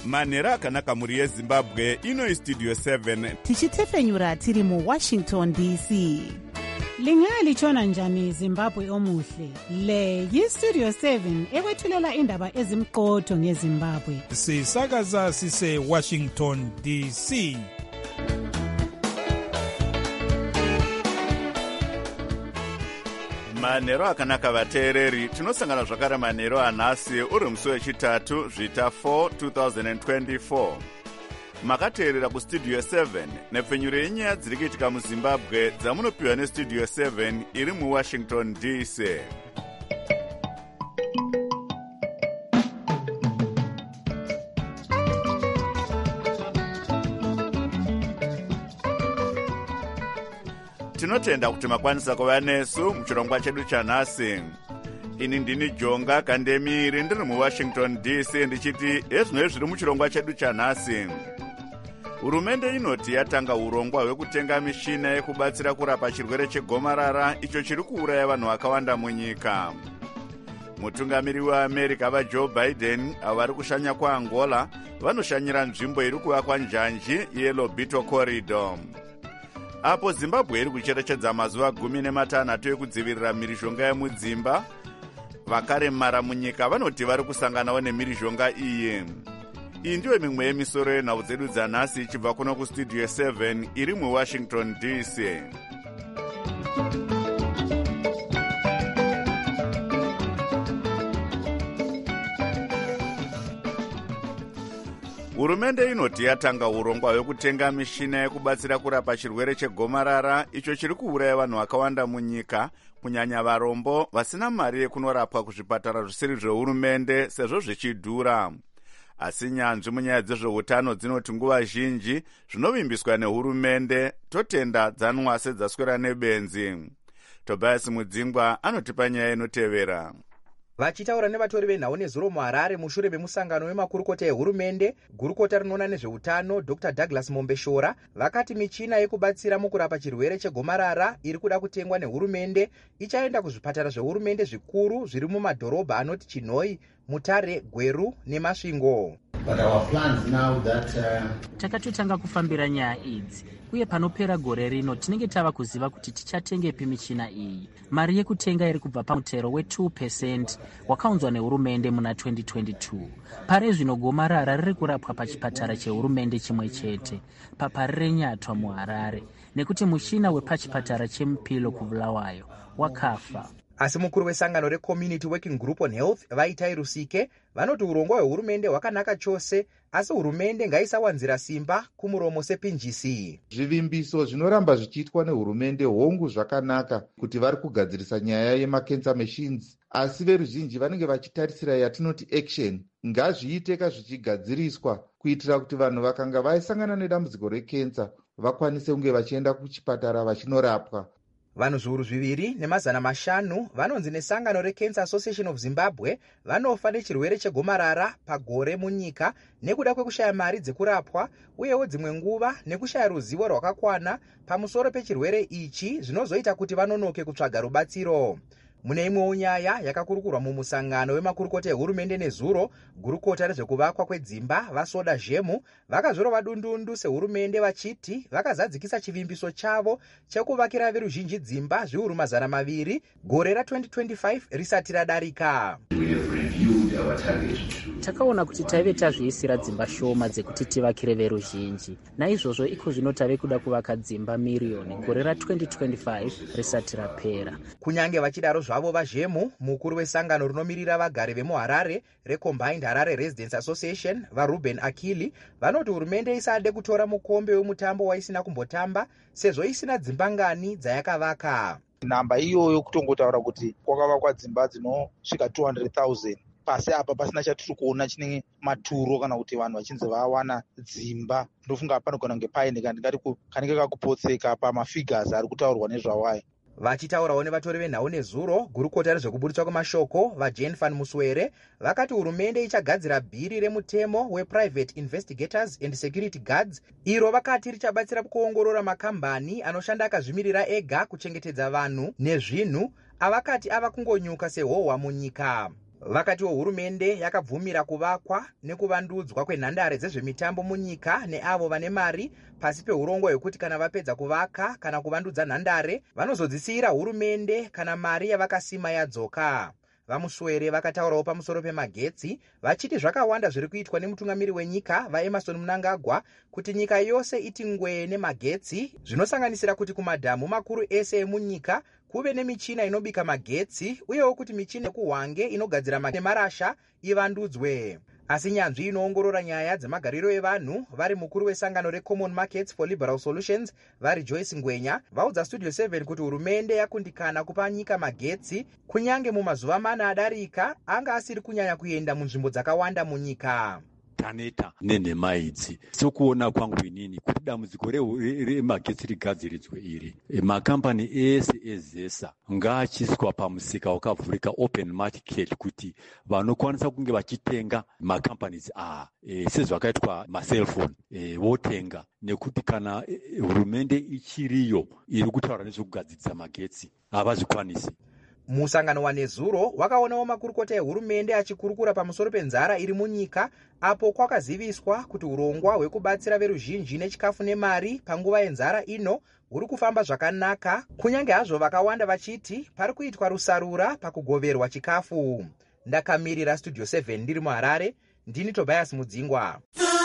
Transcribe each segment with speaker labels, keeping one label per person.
Speaker 1: manhero akanaka mhuri yezimbabwe. Ino Studio 7
Speaker 2: tichitefenyura tiri muWashington DC.
Speaker 3: Lingalitshona njani Zimbabwe omuhle? Le yiStudio 7 ekwethulela indaba ezimqotho ngeZimbabwe.
Speaker 4: Sisakaza sise Washington DC.
Speaker 1: manhero akanaka vateereri, tinosangana zvakare manhero anhasi uri musi wechitatu zvita 4 2024. Makateerera kustudio 7 nepfenyuro yenyaya dziri kuitika muzimbabwe dzamunopiwa nestudio 7 iri muWashington DC. Tinotenda kuti makwanisa kuva nesu muchirongwa chedu chanhasi. Ini ndini Jonga Kandemiri ndiri muWashington DC ndichiti ezvinoi zviri muchirongwa chedu chanhasi. Hurumende inoti yatanga urongwa hwekutenga mishina yekubatsira kurapa chirwere chegomarara icho chiri kuuraya vanhu vakawanda munyika. Mutungamiri weAmerica vaJoe Biden avari kushanya kwaAngola vanoshanyira nzvimbo iri kuvakwa njanji yeLobito Corridor. Apo Zimbabwe iri kucherechedza mazuva 13 ekudzivirira mhirizhonga yemudzimba, vakaremara munyika vanoti vari kusanganawo nemhirizhonga iyi. Iyi ndiyo mimwe yemisoro yenhau dzedu dzanhasi ichibva kuno kustudio 7 iri muWashington DC. Hurumende inoti yatanga urongwa hwekutenga mishina yekubatsira kurapa chirwere chegomarara icho chiri kuuraya vanhu vakawanda munyika, kunyanya varombo vasina mari yekunorapwa kuzvipatara zvisiri zvehurumende sezvo zvichidhura. Asi nyanzvi munyaya dzezveutano dzinoti nguva zhinji zvinovimbiswa nehurumende totenda dzanwa sedzaswera nebenzi. Tobias Mudzingwa anotipa nyaya inotevera.
Speaker 5: Vachitaura nevatori venhau nezuro muHarare mushure memusangano wemakurukota ehurumende, gurukota rinoona nezveutano Dr. Douglas Mombeshora vakati michina yekubatsira mukurapa chirwere chegomarara iri kuda kutengwa nehurumende ichaenda kuzvipatara zvehurumende zvikuru zviri mumadhorobha anoti Chinhoi, Mutare, Gweru neMasvingo.
Speaker 6: Takatotanga kufambira nyaya idzi, uye panopera gore rino tinenge tava kuziva kuti tichatengepi michina iyi. Mari yekutenga iri kubva pamutero we2% wakaunzwa nehurumende muna 2022. Pare zvino gomarara riri kurapwa pachipatara chehurumende chimwe chete, papari reNyatwa muHarare, nekuti muchina wepachipatara cheMupilo kuBulawayo wakafa.
Speaker 5: Asi mukuru wesangano reCommunity Working Group on Health Vaitai Rusike vanoti urongwa hwehurumende hwakanaka chose, asi hurumende ngaisawanzira simba kumuromo sepinjisi.
Speaker 7: Zvivimbiso zvinoramba zvichiitwa nehurumende hongu zvakanaka kuti vari kugadzirisa nyaya yemacancer machines, asi veruzhinji vanenge vachitarisira yatinoti action ngazviiteka zvichigadziriswa kuitira kuti vanhu vakanga vaisangana nedambudziko rekensa vakwanise kunge vachienda kuchipatara vachinorapwa.
Speaker 5: Vanhu zviuru 2,500 vanonzi nesangano reCancer Association of Zimbabwe vanofa nechirwere chegomarara pagore munyika nekuda kwekushaya mari dzekurapwa, uyewo dzimwe nguva nekushaya ruzivo rwakakwana pamusoro pechirwere ichi zvinozoita kuti vanonoke kutsvaga rubatsiro. Mune imwewo nyaya yakakurukurwa mumusangano wemakurukota ehurumende nezuro, gurukota rezvekuvakwa kwedzimba vaSoda Zhemu vakazorova dundundu sehurumende vachiti vakazadzikisa chivimbiso chavo chekuvakira veruzhinji dzimba zviuru 200 gore ra2025 risati radarika.
Speaker 6: Takaona kuti taive tazviisira dzimba shoma dzekuti tivakire veruzhinji. Naizvozvo iko zvino tave kuda kuvaka dzimba miriyoni gore ra2025 risati rapera.
Speaker 5: Kunyange vachidaro zvavo vaZhemu, mukuru wesangano rinomirira vagari vemuHarare reCombined Harare Residents Association vaRuben Akili vanoti hurumende isade kutora mukombe wemutambo waisina kumbotamba sezvo isina dzimba ngani dzayakavaka.
Speaker 8: Namba iyoyo kutongotaura kuti kwakavakwa dzimba dzinosvika 200,000 pasi apa pasina chatiri kuona chine maturo kana kuti vanhu vachinzi vawana dzimba. Ndofunga panogona kunge paine kanenge kakupotseka pamafigures ari kutaurwa nezvawayo.
Speaker 5: Vachitaurawo nevatori venhau nezuro, gurukota rezvekuburitswa kwemashoko vaJane van Muswere vakati hurumende ichagadzira bhiri remutemo wePrivate Investigators and Security Guards iro vakati richabatsira kuongorora makambani anoshanda akazvimirira ega kuchengetedza vanhu nezvinhu avakati ava kungonyuka sehohwa munyika. vakatiwo hurumende yakabvumira kuvakwa nekuvandudzwa kwenhandare dzezvemitambo munyika neavo vane mari pasi peurongwa hwekuti kana vapedza kuvaka kana kuvandudza nhandare vanozodzisiyira hurumende kana mari yavakasima yadzoka. Vamuswere vakataurawo pamusoro pemagetsi vachiti zvakawanda zviri kuitwa nemutungamiri wenyika vaEmerson Mnangagwa kuti nyika yose iti ngwee nemagetsi, zvinosanganisira kuti kumadhamu makuru ese emunyika kuve nemichina inobika magetsi uyewo kuti michina yekuhwange inogadzira marasha ivandudzwe. Asi nyanzvi inoongorora nyaya dzemagariro evanhu vari mukuru wesangano reCommon Markets for Liberal Solutions vari Joyce Ngwenya vaudza Studio 7 kuti hurumende yakundikana kupa nyika magetsi kunyange mumazuva 4 adarika anga asiri kunyanya kuenda munzvimbo dzakawanda munyika.
Speaker 9: Taneta nenhema idzi sokuona kwangu inini kuti dambudziko remagetsi rigadziridzwe iri, makambani ese ezesa ngaachiswa pamusika wakavhurika open market kuti vanokwanisa kunge vachitenga makambanies sezvakaitwa maselfoni votenga, nekuti kana hurumende ichiriyo iri kutaura nezvekugadzirisa magetsi havazvikwanisi.
Speaker 5: Musangano wanezuro wakaonawo makurukota ehurumende achikurukura pamusoro penzara iri munyika apo kwakaziviswa kuti urongwa hwekubatsira veruzhinji nechikafu nemari panguva yenzara ino huri kufamba zvakanaka, kunyange hazvo vakawanda vachiti pari kuitwa rusarura pakugoverwa chikafu. Ndakamirira Studio 7 ndiri muHarare, ndini Tobias Mudzingwa.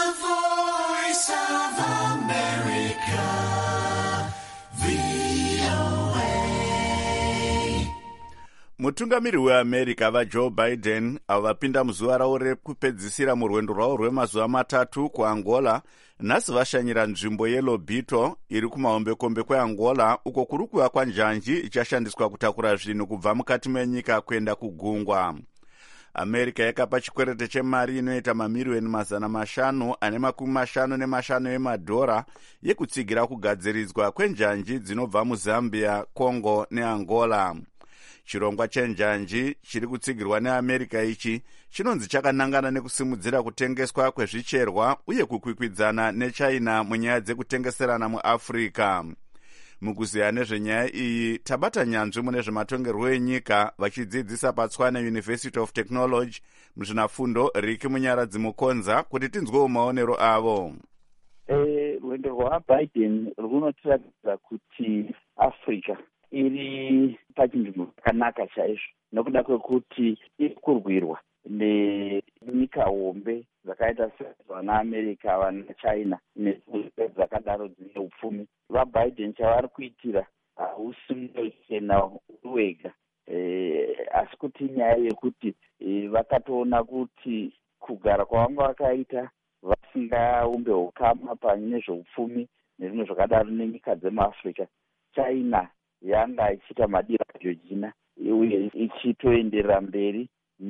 Speaker 1: Mutungamiri weAmerica vaJoe Biden avo vapinda muzuva ravo rekupedzisira murwendo rwavo rwemazuva 3 kuAngola nhasi vashanyira nzvimbo yeLobito iri kumahombekombe kweAngola uko kuri kuvakwa njanji ichashandiswa kutakura zvinhu kubva mukati menyika kuenda kugungwa. America yakapa chikwerete chemari inoita mamiliyoni 500 ane $55 emadhora yekutsigira kugadziridzwa kwenjanji dzinobva muZambia, Congo neAngola. Chirongwa chenjanji chiri kutsigirwa neAmerica ichi chinonzi chakanangana nekusimudzira kutengeswa kwezvicherwa uye kukwikwidzana neChina munyaya dzekutengeserana muAfrica. Mukuziya nezvenyaya iyi tabata nyanzvi mune zvematongerwo enyika vachidzidzisa paTswana University of Technology muzvinafundo Riki Munyaradzi Mukonza kuti tinzwewo maonero avo.
Speaker 10: Rwendo rwaBiden runotiratidza kuti Africa iri pachinzvimbo chakanaka chaizvo nokuda kwekuti iri kurwirwa nenyika hombe dzakaita sevanaAmerica, vanaChina nedzakadaro dzine upfumi. VaBiden chavari kuitira hausi muchena wega, asi kuti nyaya yekuti vakatoona kuti kugara kwavanga vakaita vasingaumbe ukama panyaya zveupfumi nezvimwe zvakadaro nenyika dzemuAfrica, China yanga ichiita madira Georgina uye ichitoenderera mberi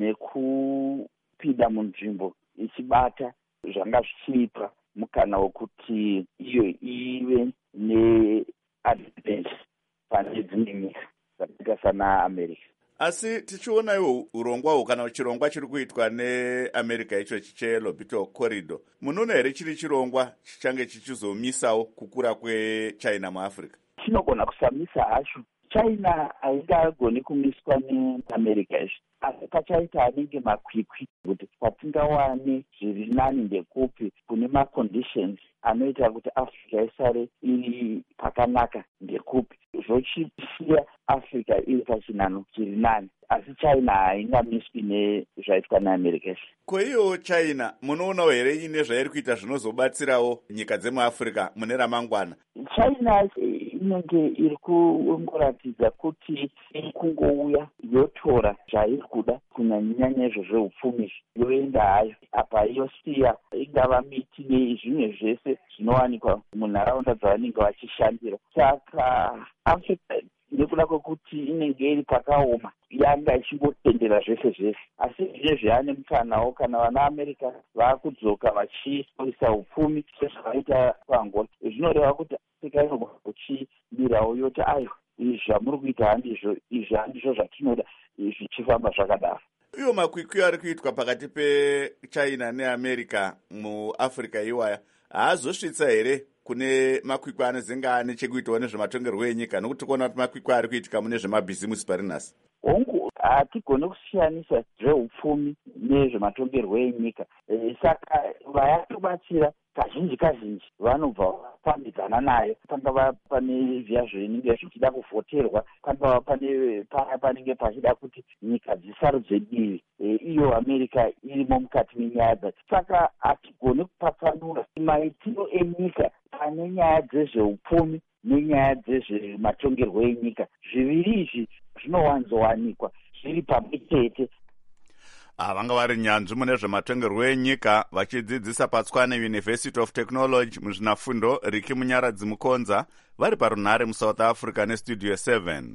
Speaker 10: nekupinda munzvimbo ichibata zvanga zvichiipa mukana wekuti iyo ive neadvantage pane dzimwe nyika dzakaita sanaAmerica.
Speaker 1: Asi tichiona iwo urongwa kana chirongwa chiri kuitwa neAmerica icho cheLobito Corridor, munoona here chiri chirongwa chichange chichizomisawo kukura kweChina muAfrica?
Speaker 10: Chinogona kusamisa hacho. China haingagoni kumiswa neAmerica izvi, asi pachaita anenge makwikwi kuti patingawane zviri nani ndekupi kune maconditions anoita kuti Africa isare iri pakanaka ndekupi, zvochisiya Africa iri pachinano chiri nani, asi China haingamiswi nezvaitwa neAmerica.
Speaker 1: Ko iyo China munoona here ine zvairi kuita zvinozobatsirawo nyika dzemuAfrica mune ramangwana?
Speaker 10: China inenge iri kungoratidza kuti iri kungouya yotora zvairi kuda kunyanya izvo zveupfumi yoenda hayo apa yosiya ingava miti nezvimwe zvese zvinowanikwa munharaunda dzavanenge vachishandira. Saka Africa nekuda kwekuti inenge iri pakaoma yanga ichingotendera zvese zvese, asi zvinezvi yane mukanawo kana vanaAmerica vaakudzoka vachiisa upfumi sezvavaita paAngola, zvinoreva kuti Africa inogona kuchimirawo yoti ayo izvi zvamuri kuita handizvo, izvi handizvo zvatinoda, zvichifamba zvakadaro.
Speaker 1: Iyo makwikwi ari kuitwa pakati peChina neAmerica muAfrica iwaya haazosvitsa here kune makwikwi anozenge ane chekuitawo nezvematongerwo enyika, nokuti kuona kuti makwikwi ari kuitika mune zvemabhizimusi pari nhasi?
Speaker 10: Hongu hatigone kusiyanisa zveupfumi nezvematongerwo enyika. Saka vayatobatsira kazhinji vanobva vafambidzana nayo. Pangava pane zviya zvinenge zvichida kuvhoterwa, pangava pane paya panenge pachida kuti nyika dzisarudze divi, iyo Amerika irimo mukati menyaya dzacho. Saka hatigone kupatsanura maitiro enyika pane nyaya dzezveupfumi nenyaya dzezvematongerwo enyika. Zviviri izvi zvinowanzowanikwa zviri pamwe chete.
Speaker 1: Vanga vari nyanzvi mune zvematongerwo enyika vachidzidzisa paTswane University of Technology muzvinafundo Riki Munyaradzi Mukonza vari parunhare muSouth Africa nestudio 7.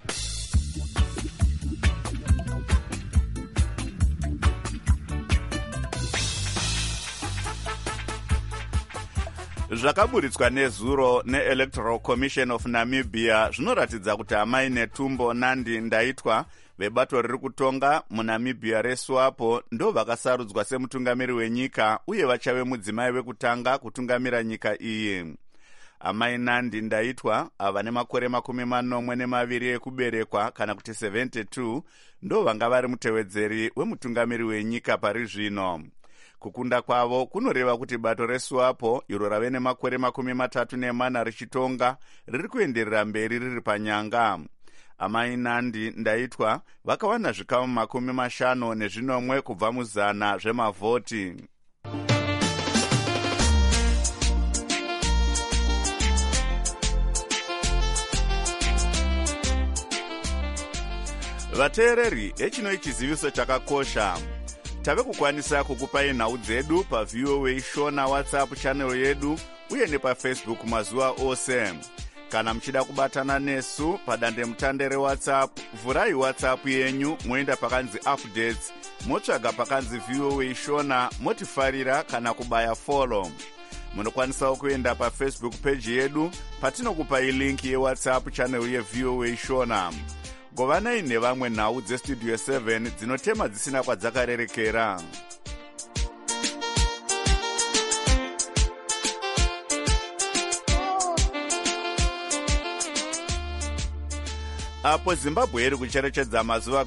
Speaker 1: Zvakaburitswa nezuro neElectoral Commission of Namibia zvinoratidza kuti Amai Netumbo Nandi Ndaitwa vebato riri kutonga muNamibia reSWAPO ndo vakasarudzwa semutungamiri wenyika uye vachave mudzimai wekutanga kutungamira nyika iyi. Amai Nandi Ndaitwa ava nemakore 42 ekuberekwa kana kuti 72 ndo vanga vari mutevedzeri wemutungamiri wenyika pari zvino. Kukunda kwavo kunoreva kuti bato reSWAPO iro rave nemakore 34 richitonga riri kuenderera mberi riri panyanga. Amai Nandi Ndaitwa vakawana zvikamu 50 kubva muzana zvemavhoti. Vateereri, echino ichiziviso chakakosha. Tave kukwanisa kukupai nhau dzedu paVOA Shona WhatsApp channel yedu uye nepaFacebook mazuva ose. Kana muchida kubatana nesu padande mutande reWhatsApp, vhurai WhatsApp yenyu moenda pakanzi updates, motsvaga pakanzi VOA Shona, motifarira kana kubaya follow. Munokwanisawo kuenda paFacebook page yedu patinokupai link yeWhatsApp channel yeVOA Shona. Govanai nevamwe nhau dzestudio 7 dzinotema dzisina kwadzakarerekera. Apo Zimbabwe iri kucherechedza mazuva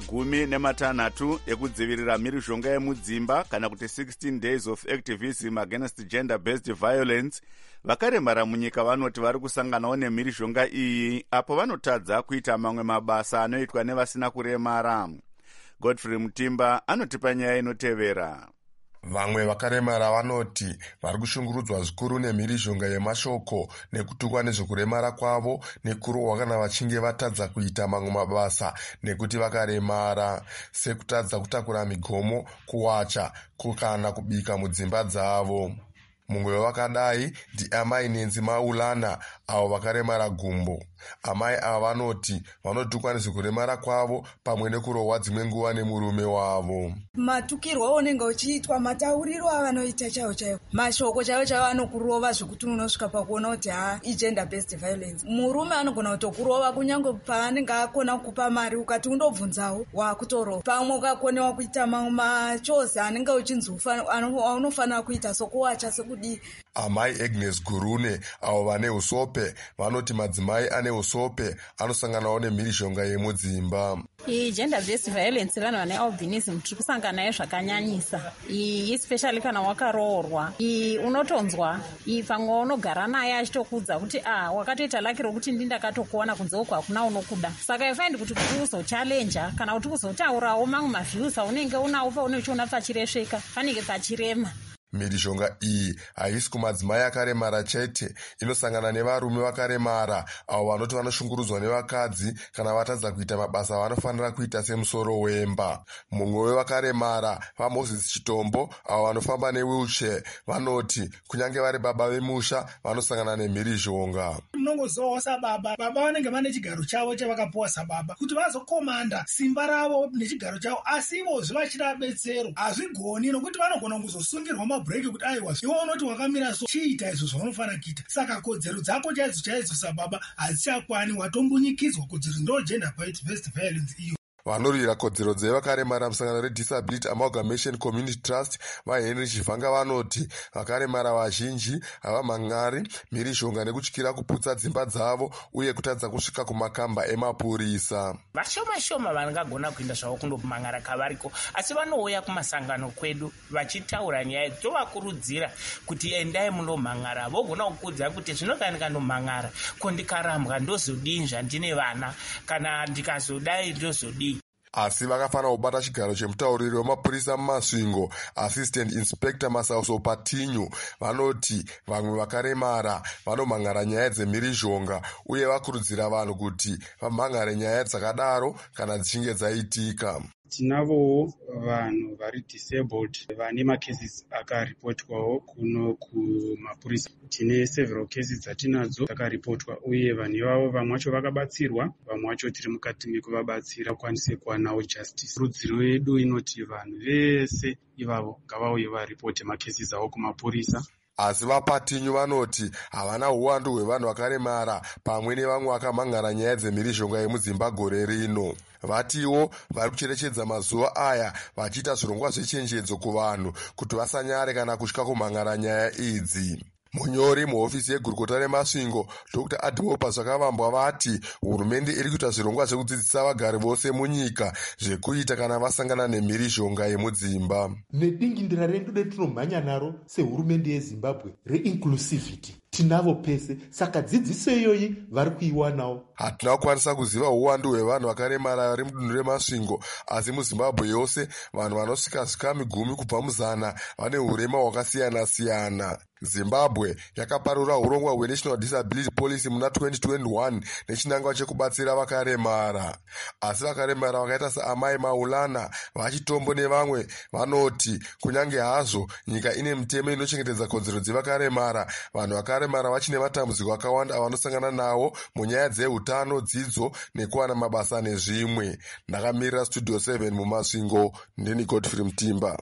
Speaker 1: 16 ekudzivirira mhirizhonga yemudzimba kana kuti 16 days of activism against gender-based violence, vakaremara munyika vanoti vari kusanganawo nemhirizhonga iyi apo vanotadza kuita mamwe mabasa anoitwa nevasina kuremara. Godfrey Mutimba anotipa nyaya inotevera.
Speaker 11: Vamwe vakaremara vanoti vari kushungurudzwa zvikuru nemhirizhonga yemashoko nekutukwa nezvekuremara kwavo nekurohwa kana vachinge vatadza kuita mamwe mabasa nekuti vakaremara, sekutadza kutakura migomo, kuwacha kana kubika mudzimba dzavo. Mumwe wevakadai ndiamai Nenzi Maulana avo vakaremara gumbo. Amai ava vanoti vanotukwa nezvekuremara kwavo pamwe nekurohwa dzimwe nguva nemurume wavo.
Speaker 12: Matukirwo unenge uchiitwa, matauriro avanoita chaiwo chaiwo, mashoko chaiwo chaiwo anokurova zvekuti unosvika pakuona kuti igender based violence. Murume anogona kutokurova kunyange paanenge akona kukupa mari ukati undobvunzawo wakutorova. Pamwe ukakonewa kuita mamwe machozi anenge uchinzi unofanira kuita sokuwacha sekudii.
Speaker 11: Amai Agnes Gurune avo vane usope vanoti madzimai ane usope anosanganawo nemhirizhonga yemudzimba.
Speaker 13: Gender based violence vanhu vane albinism tiri kusangana nayo zvakanyanyisa, especially kana wakaroorwa. Unotonzwa pamwe unogara naye achitokudza kuti wakatoita laki rokuti ndindakatokuona kunze uku hakuna unokuda. Saka ifaindi kuti uzochallenja kana kuti uzotaurawo mamwe maviews aunenge unawo paunochiona pachiresveka panenge pachirema.
Speaker 11: Mhirizhonga iyi haisi kumadzimai akaremara chete, inosangana nevarume vakaremara avo vanoti vanoshungurudzwa nevakadzi kana vatadza kuita mabasa vanofanira kuita semusoro wemba. Mumwe wevakaremara vaMoses Chitombo avo vanofamba newheelchair vanoti kunyange vari baba vemusha vanosangana nemhirizhonga.
Speaker 14: Unongozowa sababa, baba vanenge vane chigaro chavo chavakapuwa sababa kuti vazokomanda simba ravo nechigaro chavo, asi ivozve vachida betsero hazvigoni nokuti vanogona kuzosungirwa mabhureki kuti aiwa iwe unoti wakamira so chiita izvo zvaunofanira kuita. Saka kodzero dzako chaidzo sababa hadzichakwani, watombunyikidzwa kuti ndo gender based violence iyo.
Speaker 11: Vanorwira kodzero dzevakaremara musangano reDisability Amalgamation Community Trust vaHenry Chivhanga vanoti vakaremara vazhinji havamhan'ari mhirizhonga nekutyira kuputsa dzimba dzavo uye kutadza kusvika kumakamba emapurisa.
Speaker 15: Vashoma vangagona kuenda zvavo kundomhan'ara kavariko, asi vanouya kumasangano kwedu vachitaura nyaya tovakurudzira kuti endai munomhan'ara. Vogona kukudza kuti zvinokani kandomhan'ara ko ndikarambwa ndozodii zvandine vana kana ndikazodai ndozodii.
Speaker 11: Asi vakafanira kubata chigaro chemutauriri wemapurisa mumasvingo Assistant Inspector Masauso Patinyu vanoti vamwe vakaremara vanomhan'ara nyaya dzemhirizhonga uye vakurudzira vanhu kuti vamhan'are nyaya dzakadaro kana dzichinge dzaitika.
Speaker 16: Tinavowo vanhu vari disabled vane macases akaripotwawo kuno kumapurisa. Tine several cases dzatinadzo dzakaripotwa uye vanhu ivavo vamwe vacho vakabatsirwa, vamwe vacho tiri mukati mekuvabatsira kwanise kuwanawo justice. Rudziro yedu inoti vanhu vese ivavo ngavauye varipote macases avo kumapurisa.
Speaker 11: Asi vaPatinyu vanoti havana uwandu hwevanhu vakaremara pamwe nevamwe vakamhan'ara nyaya dzemhirizhonga yemudzimba gore rino. Vatiwo vari kucherechedza mazuva aya vachiita zvirongwa zvechenjedzo kuvanhu kuti vasanyare kana kutya kumhan'ara nyaya idzi. Munyori muhofisi yegurukota remasvingo Dr. Adimopa Zvakavambwa vati hurumende iri kuita zvirongwa zvekudzidzisa vagari vose munyika zvekuita kana vasangana nemhirizhonga yemudzimba.
Speaker 17: Nedingindira redu retinomhanya naro sehurumende yeZimbabwe reinclusivity tinavo pese, saka dzidziso iyoyi vari kuiwanawo.
Speaker 11: Hatina kukwanisa kuziva uwandu hwevanhu vakaremara vari mudunhu remasvingo, asi muZimbabwe yose vanhu vanosvika zvikami 10 kubva muzana vane hurema hwakasiyana siyana. Zimbabwe yakaparura urongwa hweNational Disability Policy muna 2021 nechinangwa chekubatsira vakaremara. Asi vakaremara vakaita saamai Maulana, vachitombo nevamwe vanoti kunyange hazvo nyika ine mitemo inochengetedza kodzero dzevakaremara, vanhu vakaremara vachine matambudziko akawanda avanosangana nawo munyaya dzehutano, dzidzo nekuwana mabasa nezvimwe. Ndakamirira Studio 7 mumasvingo, ndini Godfrey Mutimba.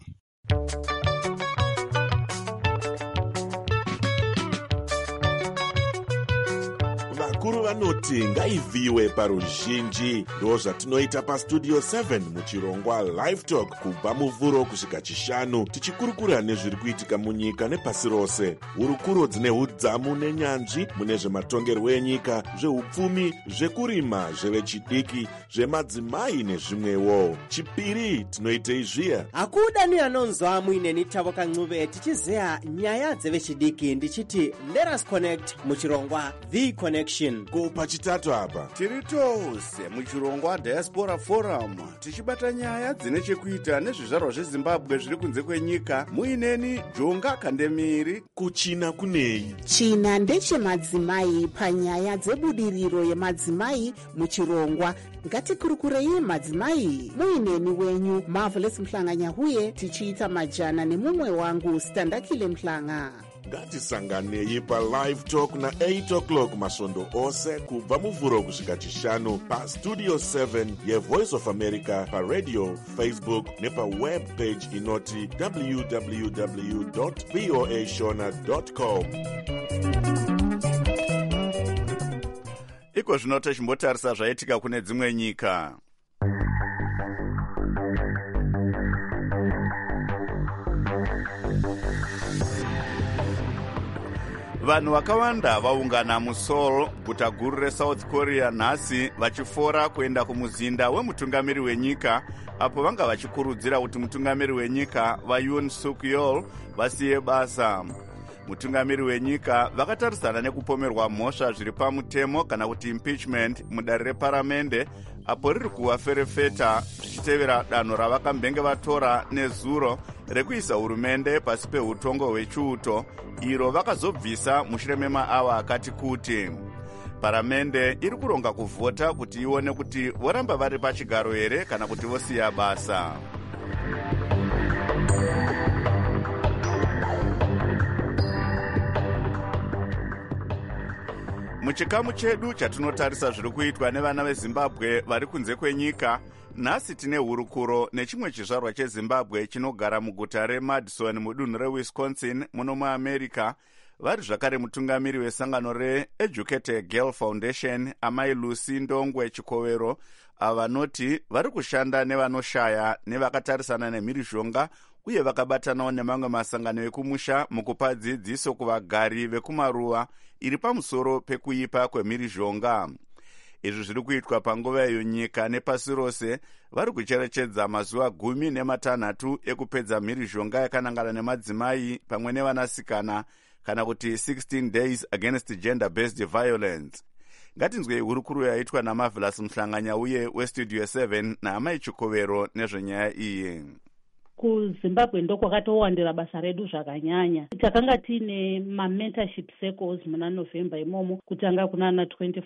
Speaker 18: Vakuru vanoti ngaivhiwe paruzhinji. Ndo zvatinoita paStudio 7 muchirongwa Live Talk kubva muvhuro kusvika chishanu, tichikurukura nezviri kuitika munyika nepasi rose. Hurukuro dzine hudzamu nenyanzvi mune zvematongerwo enyika, zvehupfumi, zvekurima, zvevechidiki, zvemadzimai nezvimwewo. Chipiri tinoitei zviya.
Speaker 19: Hakuda ni anonzwa muineni Tavo Kancube tichizeya nyaya dzevechidiki ndichiti let us connect muchirongwa The Connection.
Speaker 18: Ko pachitatu apa
Speaker 1: tiri tose muchirongwa Diaspora Forum tichibata nyaya dzine chekuita nezvizvarwa zveZimbabwe zviri kunze kwenyika. Muineni Jonga Kandemiri.
Speaker 18: Kuchina kunei?
Speaker 2: China ndechemadzimai. Panyaya dzebudiriro yemadzimai muchirongwa ngatikurukurei madzimai. Muineni wenyu Marvelous Mhlanga Nyahuye tichiita majana nemumwe wangu Standakile Mhlanga.
Speaker 18: Ngatisanganei paLive Talk na 8 o'clock masvondo ose kubva muvhuro kusvika chishanu paStudio 7 yeVoice of America, paradio, Facebook nepaweb page inoti www.voashona.com.
Speaker 1: Iko zvino tochimbotarisa zvaitika kune dzimwe nyika. Vanhu vakawanda vaungana muSeoul, guta guru reSouth Korea nhasi vachifora kuenda kumuzinda wemutungamiri wenyika, apo vanga vachikurudzira kuti mutungamiri wenyika vaYoon Suk Yeol vasiye basa. Mutungamiri wenyika vakatarisana nekupomerwa mhosva zviri pamutemo kana kuti impeachment mudare reparamende, apo riri kuvaferefeta zvichitevera danho ravakambenge vatora nezuro rekuisa hurumende pasi peutongo hwechiuto, iro vakazobvisa mushure memaawa akati kuti. Paramende iri kuronga kuvhota kuti ione kuti voramba vari pachigaro here kana kuti vosiya basa. Muchikamu chedu chatinotarisa zviri kuitwa nevana veZimbabwe vari kunze kwenyika, nhasi tine hurukuro nechimwe chizvarwa cheZimbabwe chinogara muguta reMadison mudunhu reWisconsin muno muAmerica. vari zvakare mutungamiri wesangano reEducated Girl Foundation amai Lucy Ndongwe Chikovero, avanoti vari kushanda nevanoshaya nevakatarisana nemhirizhonga uye vakabatanawo nemamwe masangano ekumusha mukupa dzidziso kuvagari vekumaruwa iri pamusoro pekuipa kwemhirizhonga. Izvi zviri kuitwa panguva iyo nyika nepasi rose vari kucherechedza mazuva 16 ekupedza mhirizhonga yakanangana nemadzimai pamwe nevanasikana, kana kuti 16 days against gender-based violence. Ngatinzwei hurukuru yaitwa naMarvelous Mhlanganyauye weStudio 7 naamai Chikovero nezvenyaya iyi.
Speaker 20: KuZimbabwe ndokwakatowandira basa redu zvakanyanya. Takanga tiine ma-mentorship circles muna November imomo, kutanga kunana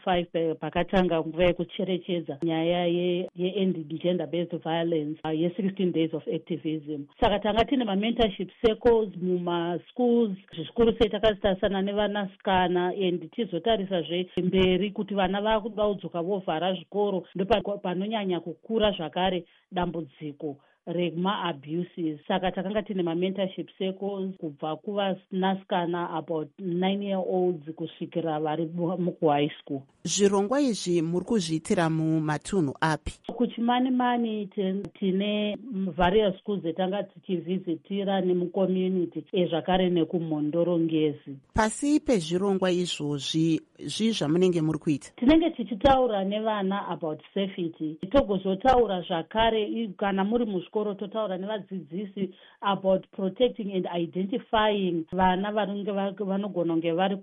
Speaker 20: 25 pakatanga nguva yekucherechedza nyaya ye-ending gender-based violence, ye-16 days of activism. Saka tanga tiine ma-mentorship circles muma-schools, zvikuru sei takazitarisana nevanasikana, and tizotarisazve mberi kuti vana vakudaudzwa vovhara zvikoro, ndo panonyanya kukura zvakare dambudziko rema-abuses. Saka takanga tine ma-mentorship circles kubva kuvanasikana about 9-year-olds kusvikira vari mukuhigh school.
Speaker 2: Zvirongwa izvi muri kuzviitira mumatunhu api?
Speaker 20: Kuchimani-mani tine various schools dzetanga tichivhizitira nemucommunity, zvakare nekumhondorongezi.
Speaker 2: Pasi pezvirongwa izvozvi zvamunenge muri kuita?
Speaker 20: Tinenge tichitaura nevana about safety. Togozotaura zvakare kana muri muzvikoro totaura nevadzidzisi about protecting and identifying vana vanogona kunge vari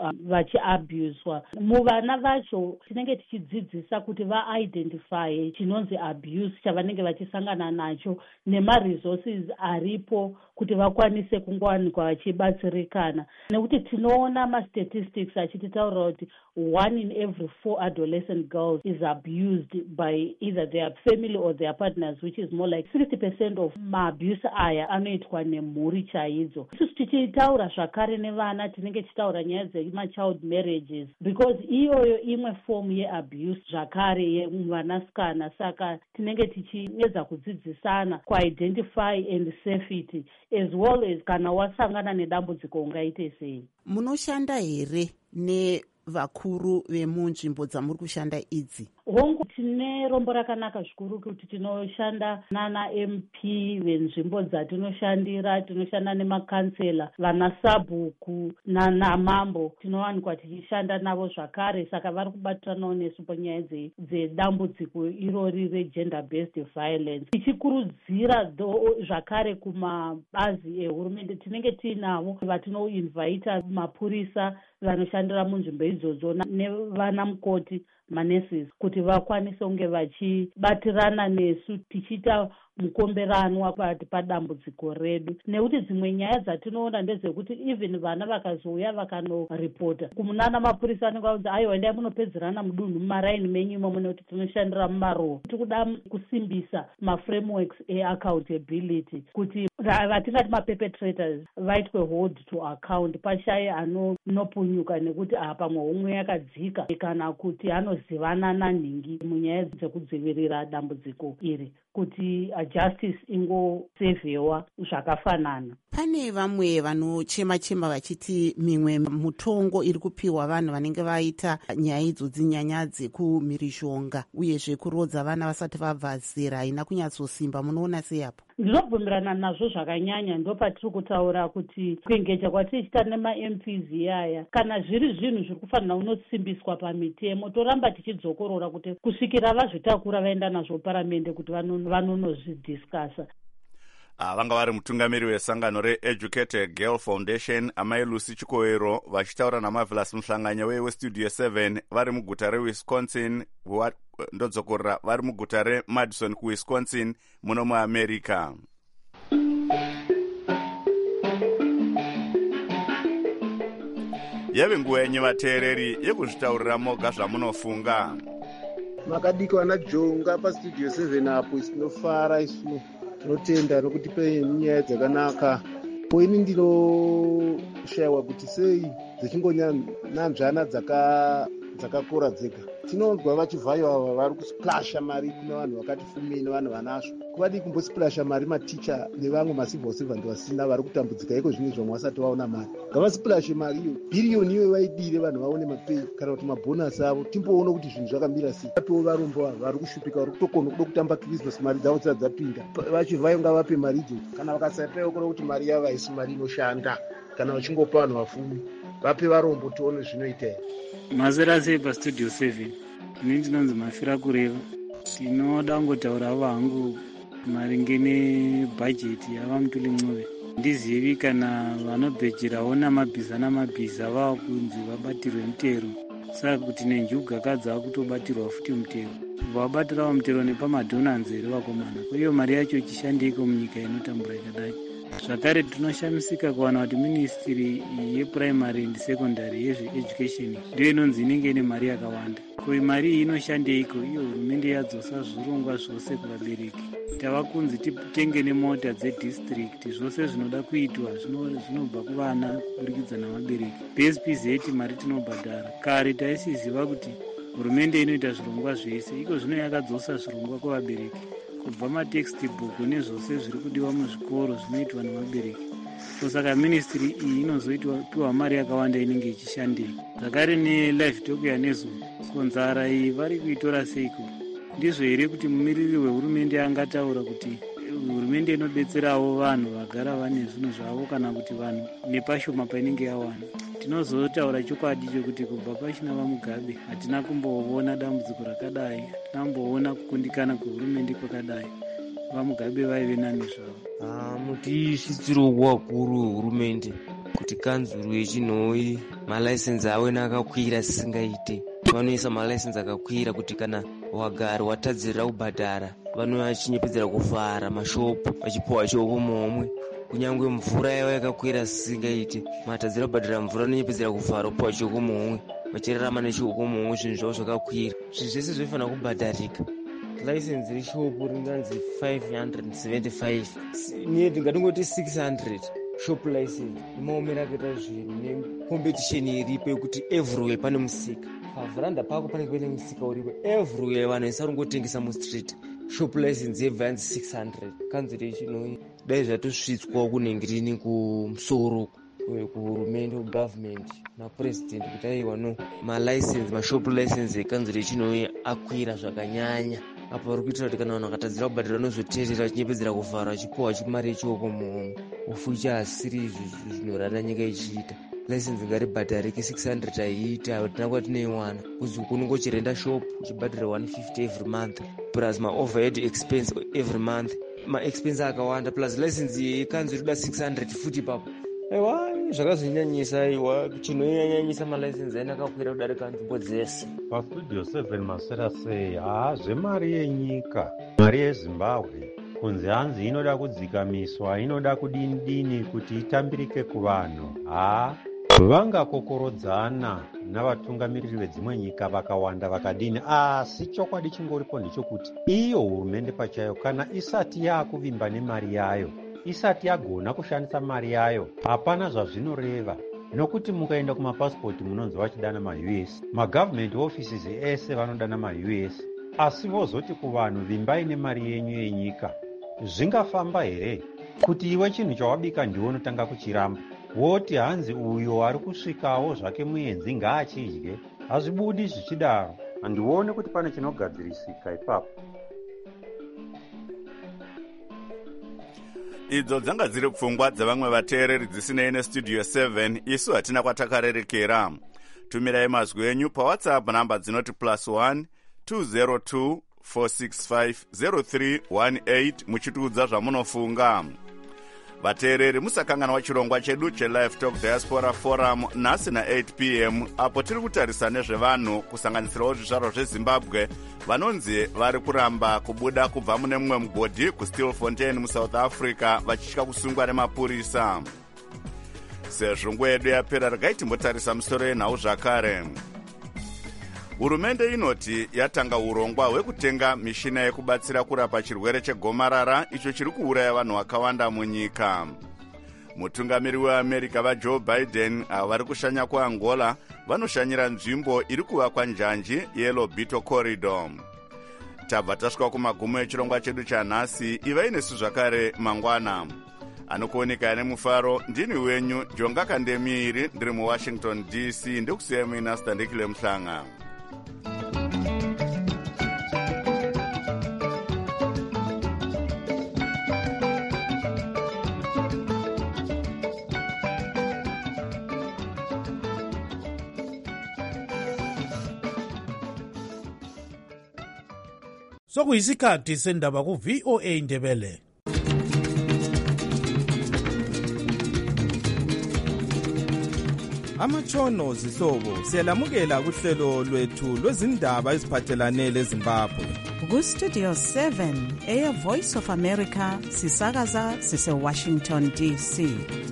Speaker 20: vachiabuswa. Muvana vacho tinenge tichidzidzisa kuti va-identify chinonzi abuse chavanenge vachisangana nacho nema-resources aripo kuti vakwanise kungowanikwa vachibatsirikana. Nekuti tinoona ma-statistics achititaurira kuti 1 in every 4 adolescent girls is abused by either their family or their partners, which is more like 60% of ma-abuse aya anoitwa nemhuri chaidzo. Isusu tichitaura zvakare nevana tinenge tichitaura nyaya dzema-child marriages, because iyoyo imwe form ye-abuse zvakare yevanasikana. Saka tinenge tichiedza kudzidzisana ku-identify and safety, as well as kana wasangana nedambudziko ungaite sei.
Speaker 2: Munoshanda here nevakuru vemunzvimbo dzamuri kushanda idzi?
Speaker 20: Hongu tine rombo rakanaka zvikuru kuti tinoshanda nana MP venzvimbo dzatinoshandira, tinoshanda nemakansela, vana sabhuku nana mambo, tinowanikwa tichishanda navo zvakare. Saka vari kubatiranawo nesu panyaya dzedambudziko irori regender based violence. Tichikurudzira zvakare kumabazi ehurumende, tinenge tiinavo vatinoinvita mapurisa vanoshandira munzvimbo idzodzo nevana mukoti, manurses, kuti vakwanise kunge vachibatirana nesu tichiita mukomberanwa padambudziko redu. Nekuti dzimwe nyaya dzatinoona ndezvekuti even vana vakazouya vakanoripota kumunana mapurisa anenge audzi aiwa endai munopedzerana mudunhu mumaraini menyu imomo nekuti tinoshandira mumaroho. Tikuda kusimbisa maframeworks eaccountability kuti vatingati maperpetrators vaitwe hold to account, pashaye anopunyuka nekuti pamwe umwe yakadzika kana kuti anozivana nanhingi munyaya dzekudzivirira dambudziko iri, kuti justice ingosevhewa zvakafanana.
Speaker 2: Pane vamwe vanochema-chema vachiti mimwe mutongo iri kupiwa vanhu vanenge vaita nyaya idzodzi, nyanya dzekumhirizhonga uyezve kurodza vana vasati vabva zera, haina kunyatsosimba. Munoona sei apo?
Speaker 20: Ndinobvumirana nazvo zvakanyanya. Ndopatiri kutaura kuti kuengeja kwatichiita nema-MPs yaya, kana zviri zvinhu zviri kufanira unosimbiswa pamitemo, toramba tichidzokorora kuti kusvikira vazvitakura vaenda nazvo paramende kuti vanonozvidhiskasa.
Speaker 1: Vanga vari mutungamiri wesangano reEducated Girl Foundation amai Lucy Chikovero vachitaura naMarvelous Mhlanganyauye weStudio 7 vari muguta reWisconsin, ndodzokorera vari muguta reMadison kuWisconsin muno muAmerica. Yave nguva yenyu vateereri yekuzvitaurira moga zvamunofunga.
Speaker 21: Makadikwa naJonga paStudio 7 apo isinofara isu tinotenda nokuti pe nyaya dzakanaka. Poini ndinoshayiwa kuti sei dzechingonyanzvana dzakakora dzega. Tinonzwa vachivhayo ava vari kusplasha mari kune vanhu vakati fumei nevanhu vanazvo. Kuvadi kumbosplasha mari maticha nevamwe macivil servant vasina vari kutambudzika iko zvine zvamwe vasati vaona mari. Ngavasplashe mari iyo bhiriyoni iyo vaidire vanhu vaone mapei kana kuti mabhonasi avo timboona kuti zvinhu zvakamira sei. Vatoo varombo ava vari kusvupika vari kutokona kuda kutamba Christmas mari dzavo dzisati dzapinda. Vachivhayo ngavape mari idzo kana vakasaipewo kuda kuti mari yavo haisi mari inoshanda kana vachingopa vanhu vafumi vape varombo tione zvinoita here.
Speaker 3: Mazera sei pastudio 7 ini ndinonzi Mafira Kureva. Tinoda kungotaura vangu maringe nebhajeti yava Mutuli Ncube. Ndizivi kana vanobhejerawo namabhiza namabhiza vava kunzi vabatirwe mutero, saka kuti nenjuga dzava kutobatirwa futi mutero. Vabatirawo mutero nepamadhonanzi here vakomana, uye mari yacho ichishandeiko munyika inotambura ikadai. Zvakare tinoshamisika kuwana kuti ministry yeprimary and secondary yezveeducation ndiyo inonzi inenge ine mari yakawanda. Ko mari iyi inoshandeiko? Iyo hurumende yadzosa zvirongwa zvose kuvabereki. Tava kunzi titenge nemota dzedistrict, zvose zvinoda kuitwa zvinobva kuvana kuburikidza navabereki. PSPZ mari tinobhadhara. Kare taisiziva kuti hurumende inoita zvirongwa zvese, iko zvino yakadzosa zvirongwa kuvabereki. Kubva matextbook nezvose zviri kudiwa muzvikoro zvinoitwa nevabereki. Saka ministry iyi inozoitwa mari yakawanda inenge ichishandei. Zvakare nelivestock yaNezuva, konzara iyi vari kuitora seiko? Ndizvo here kuti mumiriri wehurumende angataura kuti hurumende inodetserawo vanhu vagara vane zvinhu zvavo kana kuti vanhu nepashoma painenge yawana? Tinozotaura chokwadi chokuti kubva pachina vaMugabe hatina kumboona dambudziko rakadai, hatina kumboona kukundikana kwehurumende kwakadai. VaMugabe vaive nani zvavo.
Speaker 22: Mutisvitsiro wakuru hurumende kuti kanzuru yechinhoi malaisensi avo akakwira sisingaite. Vanoisa malaisensi akakwira kuti kana wagari watadzirira kubhadhara vanochinyepedzera kuvhara mashopu vachipuwa shopu momwe. Kunyangwe mvura yavo yakakwira sisingaite, matadzira kubhadhara mvura anonyepedzera kuvhara upuwa choko momwe vachirarama nechoko momwe. Zvinhu zvavo zvakakwira, zvinhu zvese zvofanira kubhadharika. License reshopu ringanzi 575, ndingatingoti 600 shop license. Imaomera akaita zvinhu necompetition iripo yekuti everywhere pane musika. Pavhuranda pako panenge pane musika uripo everywhere, vanhu isarungotengesa mustreet. Shop license yebva yanzi 600. Kanzuro yechinhoi dai zvatosvitswa kunengirini kumusoro kuhurumende kugovernment napresident kuti aiwa no malicense mashop license ekanzuro yechinhoi akwira zvakanyanya. Apa vari kuitira kuti kana vanhu vakatadzira kubhadhara vanozoteerera vachinyepedzera kuvhara vachipuwa mari yechoko muhomwe. Ufuchi hasiri zvinorana nyika ichiita. License ngaribhadharike 600 aiita hatina kuva tineiwana. Kuzi kunongochirenda shop uchibhadhara 150 every month plus ma-overhead expense every month. Ma-expense akawanda plus license yekanzuro inoda 600 futi papo. Aiwa zvakazonyanyisa, aiwa chinoyanyanyisa malicense aina akakwira kudarika nzvimbo dzese.
Speaker 23: Pastudio 7 Masera sei zvemari yenyika, mari yeZimbabwe kunzi hanzi inoda kudzikamiswa, inoda kudini kuti itambirike kuvanhu. Vangakokorodzana navatungamiriri vedzimwe nyika vakawanda vakadini, asi chokwadi chingoripo ndechekuti iyo hurumende pachayo kana isati yaakuvimba nemari yayo, isati yagona kushandisa mari yayo, hapana zvazvinoreva. Nokuti mukaenda kumapasipoti munonzi vachidana ma-US, magovernment offices ese vanodana ma-US, asi vozoti kuvanhu vimbai nemari yenyu yenyika. Zvingafamba here kuti iwe chinhu chawabika ndiwo unotanga kuchiramba, woti hanzi uyo ari kusvikawo zvake muenzi ngaachidye? Hazvibudi zvichidaro. Handione kuti pane chinogadzirisika ipapo.
Speaker 1: Idzo dzanga dziri pfungwa dzavamwe vateereri dzisinei nestudio 7. Isu hatina kwatakarerekera. Tumirai mazwi enyu pawhatsapp namba dzinoti +1 202 465 0318 muchitiudza zvamunofunga. Vateereri musakanganwa chirongwa chedu chelive talk diaspora forum nhasi na8 p.m. apo tiri kutarisa nezvevanhu kusanganisirawo zvizvarwa zvezimbabwe vanonzi vari kuramba kubuda kubva mune mumwe mugodhi kuStilfontein muSouth Africa vachitya kusungwa nemapurisa. Sezvo nguva yedu yapera regai timbotarisa misoro yenhau zvakare. Hurumende inoti yatanga urongwa hwekutenga mishina yekubatsira kurapa chirwere chegomarara icho chiri kuuraya vanhu vakawanda munyika. Mutungamiri weAmerica vaJoe Biden vari kushanya kuAngola vanoshanyira nzvimbo iri kuvakwa njanji yeLobito Corridor. Tabva tasvika kumagumo echirongwa chedu chanhasi. Ivai nesu zvakare mangwana. Anokuoneka nemufaro ndini wenyu Jonga Kandemiri, ndiri muWashington DC. Ndikusiya mina Standekile Mhlanga.
Speaker 4: Sokuyisikhathi sendaba ku VOA Ndebele.
Speaker 6: Amatshono zihlobo siyalamukela kuhlelo lwethu lwezindaba eziphathelane leZimbabwe.
Speaker 7: Ku Studio 7 Air Voice of America sisakaza sise Washington DC.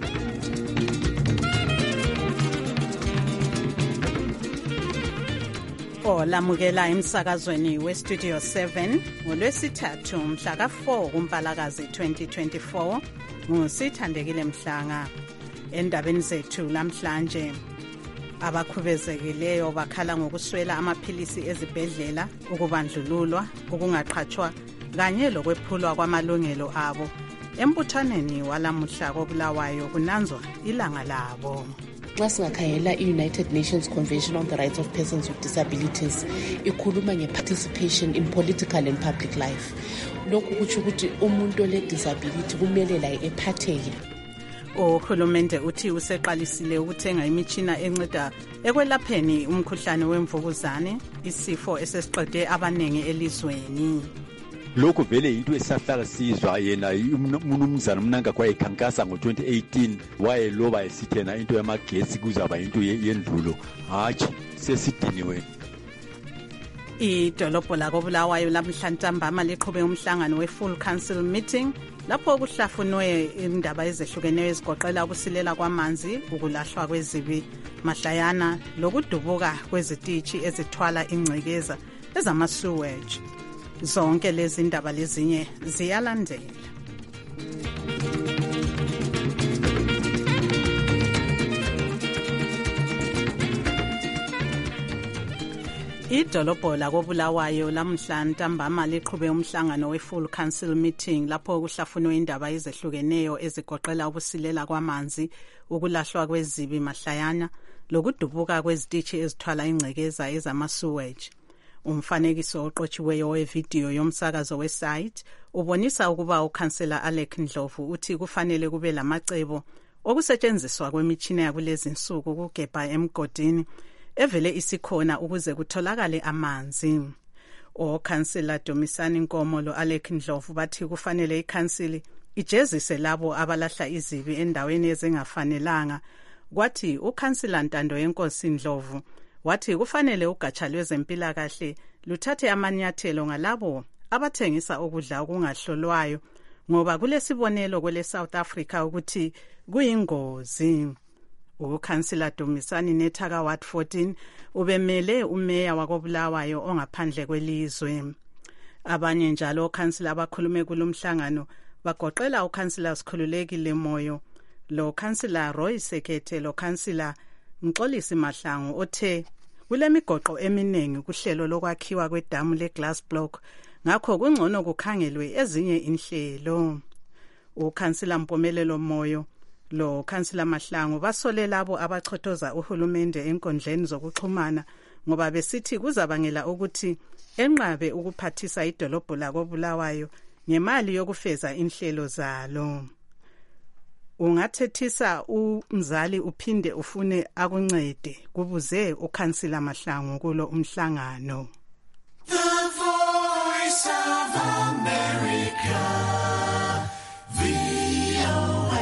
Speaker 7: Olamukela emsakazweni weStudio 7 ngolwesithathu mhla ka4 kuMpalakazi 2024 nguSithandekile Mhlanga. Endabeni zethu lamhlanje, abakhubezekileyo bakhala ngokuswela amaphilisi ezibhedlela, ukubandlululwa, ukungaqhatshwa kanye lokwephulwa kwamalungelo abo. Embuthaneni walamuhla koBulawayo kunanzwa ilanga labo.
Speaker 24: Xa singakhangela i-United Nations Convention on the Rights of Persons with Disabilities ikhuluma nge-participation in political and public life. Lokhu kutsho ukuthi umuntu ole-disability kumele la ephatheke.
Speaker 7: Uhulumende uthi useqalisile ukuthenga imitshina enceda ekwelapheni umkhuhlane wemvukuzane, isifo esesiqede abanengi elizweni.
Speaker 9: Lokho vele into esahlala sizwa yena umnumzana Mnanga kwayekhankasa ngo2018 wayeloba esithena into yamagesi kuzaba into yendlulo. Hatshi sesidiniwe.
Speaker 7: Idolobho lakoBulawayo lamhlantambama liqhube umhlangano we-full council meeting lapho kuhlafunwe indaba ezehlukeneyo ezigoqela ukusilela kwamanzi, ukulahlwa kwezibi mahlayana lokudubuka kwezitishi ezithwala ingcekeza ezama-sewage. Zonke lezi ndaba lezinye ziyalandela. Idolobho lakoBulawayo lamhlantambama liqhube umhlangano we-full council meeting lapho kuhlafunwe indaba ezehlukeneyo ezigoqela ukusilela kwamanzi, ukulahlwa kwezibi mahlayana lokudubuka kwezitishi ezithwala ingcekeza ezama-sewage. Umfanekiso oqotshiweyo wevidiyo yomsakazo wesite ubonisa ukuba ukhansela Alec Ndlovu uthi kufanele kube lamacebo okusetshenziswa kwemitshina yakulezi insuku ukugebha emgodini evele isikhona ukuze kutholakale amanzi. Okhansela Dumisani Nkomo lo Alec Ndlovu bathi kufanele ikhansili ijezise labo abalahla izibi endaweni ezingafanelanga. Kwathi ukhansela Ntando Yenkosi Ndlovu wathi kufanele ugatsha lwezempilakahle luthathe amanyathelo ngalabo abathengisa ukudla okungahlolwayo ngoba kulesibonelo kwele South Africa ukuthi kuyingozi. Ukhansela Dumisani Nethaka Ward 14 ubemele umeya wakoBulawayo ongaphandle kwelizwe. Abanye njalo okhansela abakhulume kulomhlangano bagoqela ukhansela Sikhululekile Moyo, lo khansela Roy Sekete, lo khansela Mxolisi Mahlangu othe kulemigoqo eminingi kuhlelo lokwakhiwa kwedamu le-glass block ngakho kungcono kukhangelwe ezinye inhlelo. Ukhansela Mpumelelo Moyo lo khansela Mahlangu basole labo abachothoza uhulumende enkondleni zokuxhumana ngoba besithi kuzabangela ukuthi enqabe ukuphathisa idolobho lakoBulawayo ngemali yokufeza inhlelo zalo. Ungathethisa umzali uphinde ufune akuncede, kubuze ukhansela Mahlangu kulo umhlangano.
Speaker 25: The Voice of America, VOA.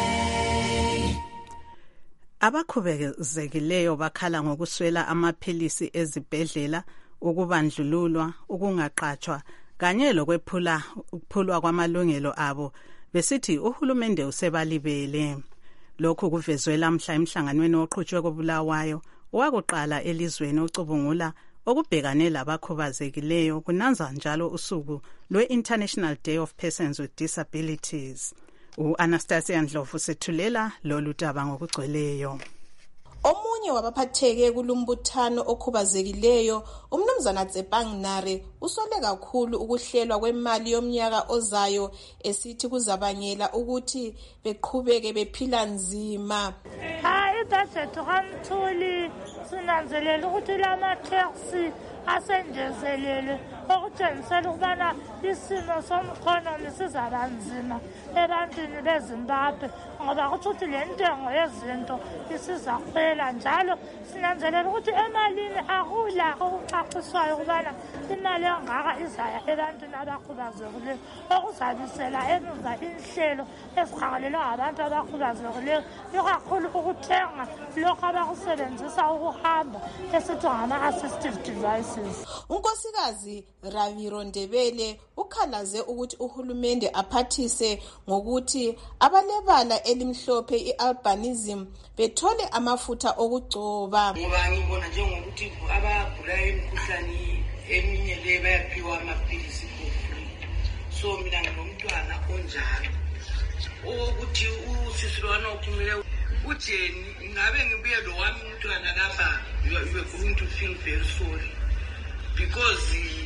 Speaker 7: Abakhubezekileyo bakhala ngokuswela amaphilisi ezibhedlela, ukubandlululwa, ukungaqhatshwa kanye lokwephulwa kwamalungelo abo. Besithi uhulumende usebalibele. Lokhu kuvezwe lamhla emhlanganweni oqhutshwe koBulawayo owakuqala elizweni ocubungula okubhekane labakhubazekileyo kunanza njalo usuku lwe-International Day of Persons with Disabilities. U-Anastasia Ndlovu sethulela lolu daba ngokugcweleyo.
Speaker 5: Omunye wabaphatheke kulumbuthano okhubazekileyo, umnumzana Tsepang Nare, usole kakhulu ukuhlelwa kwemali yomnyaka ozayo esithi kuzabangela ukuthi beqhubeke bephila nzima.
Speaker 8: Ibudget kaMthuli sinanzelela ukuthi lama-taxi asengezelele okutshengisela ukubana isimo somkhonomi sizaba nzima ebantwini beZimbabwe ngoba kutsho ukuthi le ntengo yezinto isizakhwela njalo sinanzelela ukuthi emalini akula okucaciswayo ukubana imali engaka izaya ebantwini abakhubazekileyo okuzabisela emuva inhlelo ezikhangelelwe ngabantu abakhubazekileyo ikakhulu ukuthenga lokhu abakusebenzisa ukuhamba esithi ngama-assistive devices.
Speaker 5: Unkosikazi Raviro Ndebele ukhalaze ukuthi uhulumende aphathise ngokuthi abalebala elimhlophe i-albinism bethole amafutha okugcoba.
Speaker 10: Ngoba ngibona njengokuthi abagulayo imikhuhlane eminye le bayaphiwa amaphilisi for free. So mina nginomntwana onjalo ukuthi usisiwana okhumile ujeni ngabe ngibuye lo wami umntwana lapha you are going to feel very sorry because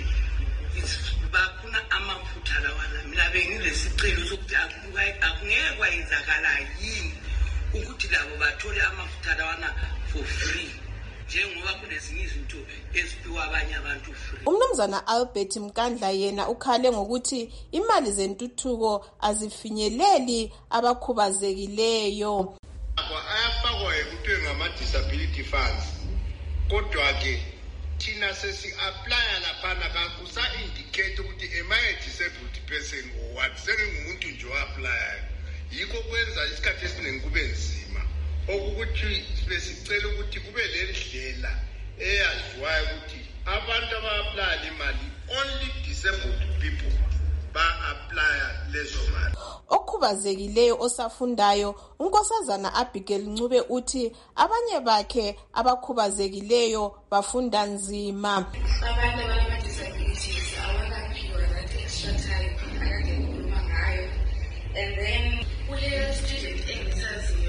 Speaker 10: bafuna amafutha lawana. Mina bengilesicelo sokuthi akungeke kwayenzakala yini ukuthi labo bathole amafutha lawana for free njengoba kunezinye izinto eziphiwa abanye abantu free.
Speaker 5: Umnumzana Albert Mkandla yena ukhale ngokuthi imali zentuthuko azifinyeleli abakhubazekileyo.
Speaker 12: Ayafakwa ekuthiwe ngama-disability funds kodwa ke thina sesi-aplya laphana kakusa-indicate ukuthi am I a disabled person or what, sengingumuntu nje o-aplayayo. Yikho kwenza isikhathi esiningi kube nzima okukuthi besicela ukuthi kube le ndlela eyaziwayo ukuthi abantu aba-aplya le mali only disabled people ba-aplya lezo mali.
Speaker 5: Okhubazekileyo osafundayo unkosazana Abigail Ncube uthi abanye bakhe abakhubazekileyo bafunda nzima.
Speaker 10: Abantu abanama-disabilities awakaphiwa that extra time akakengikhuluma ngayo. And then kule student engisaziyo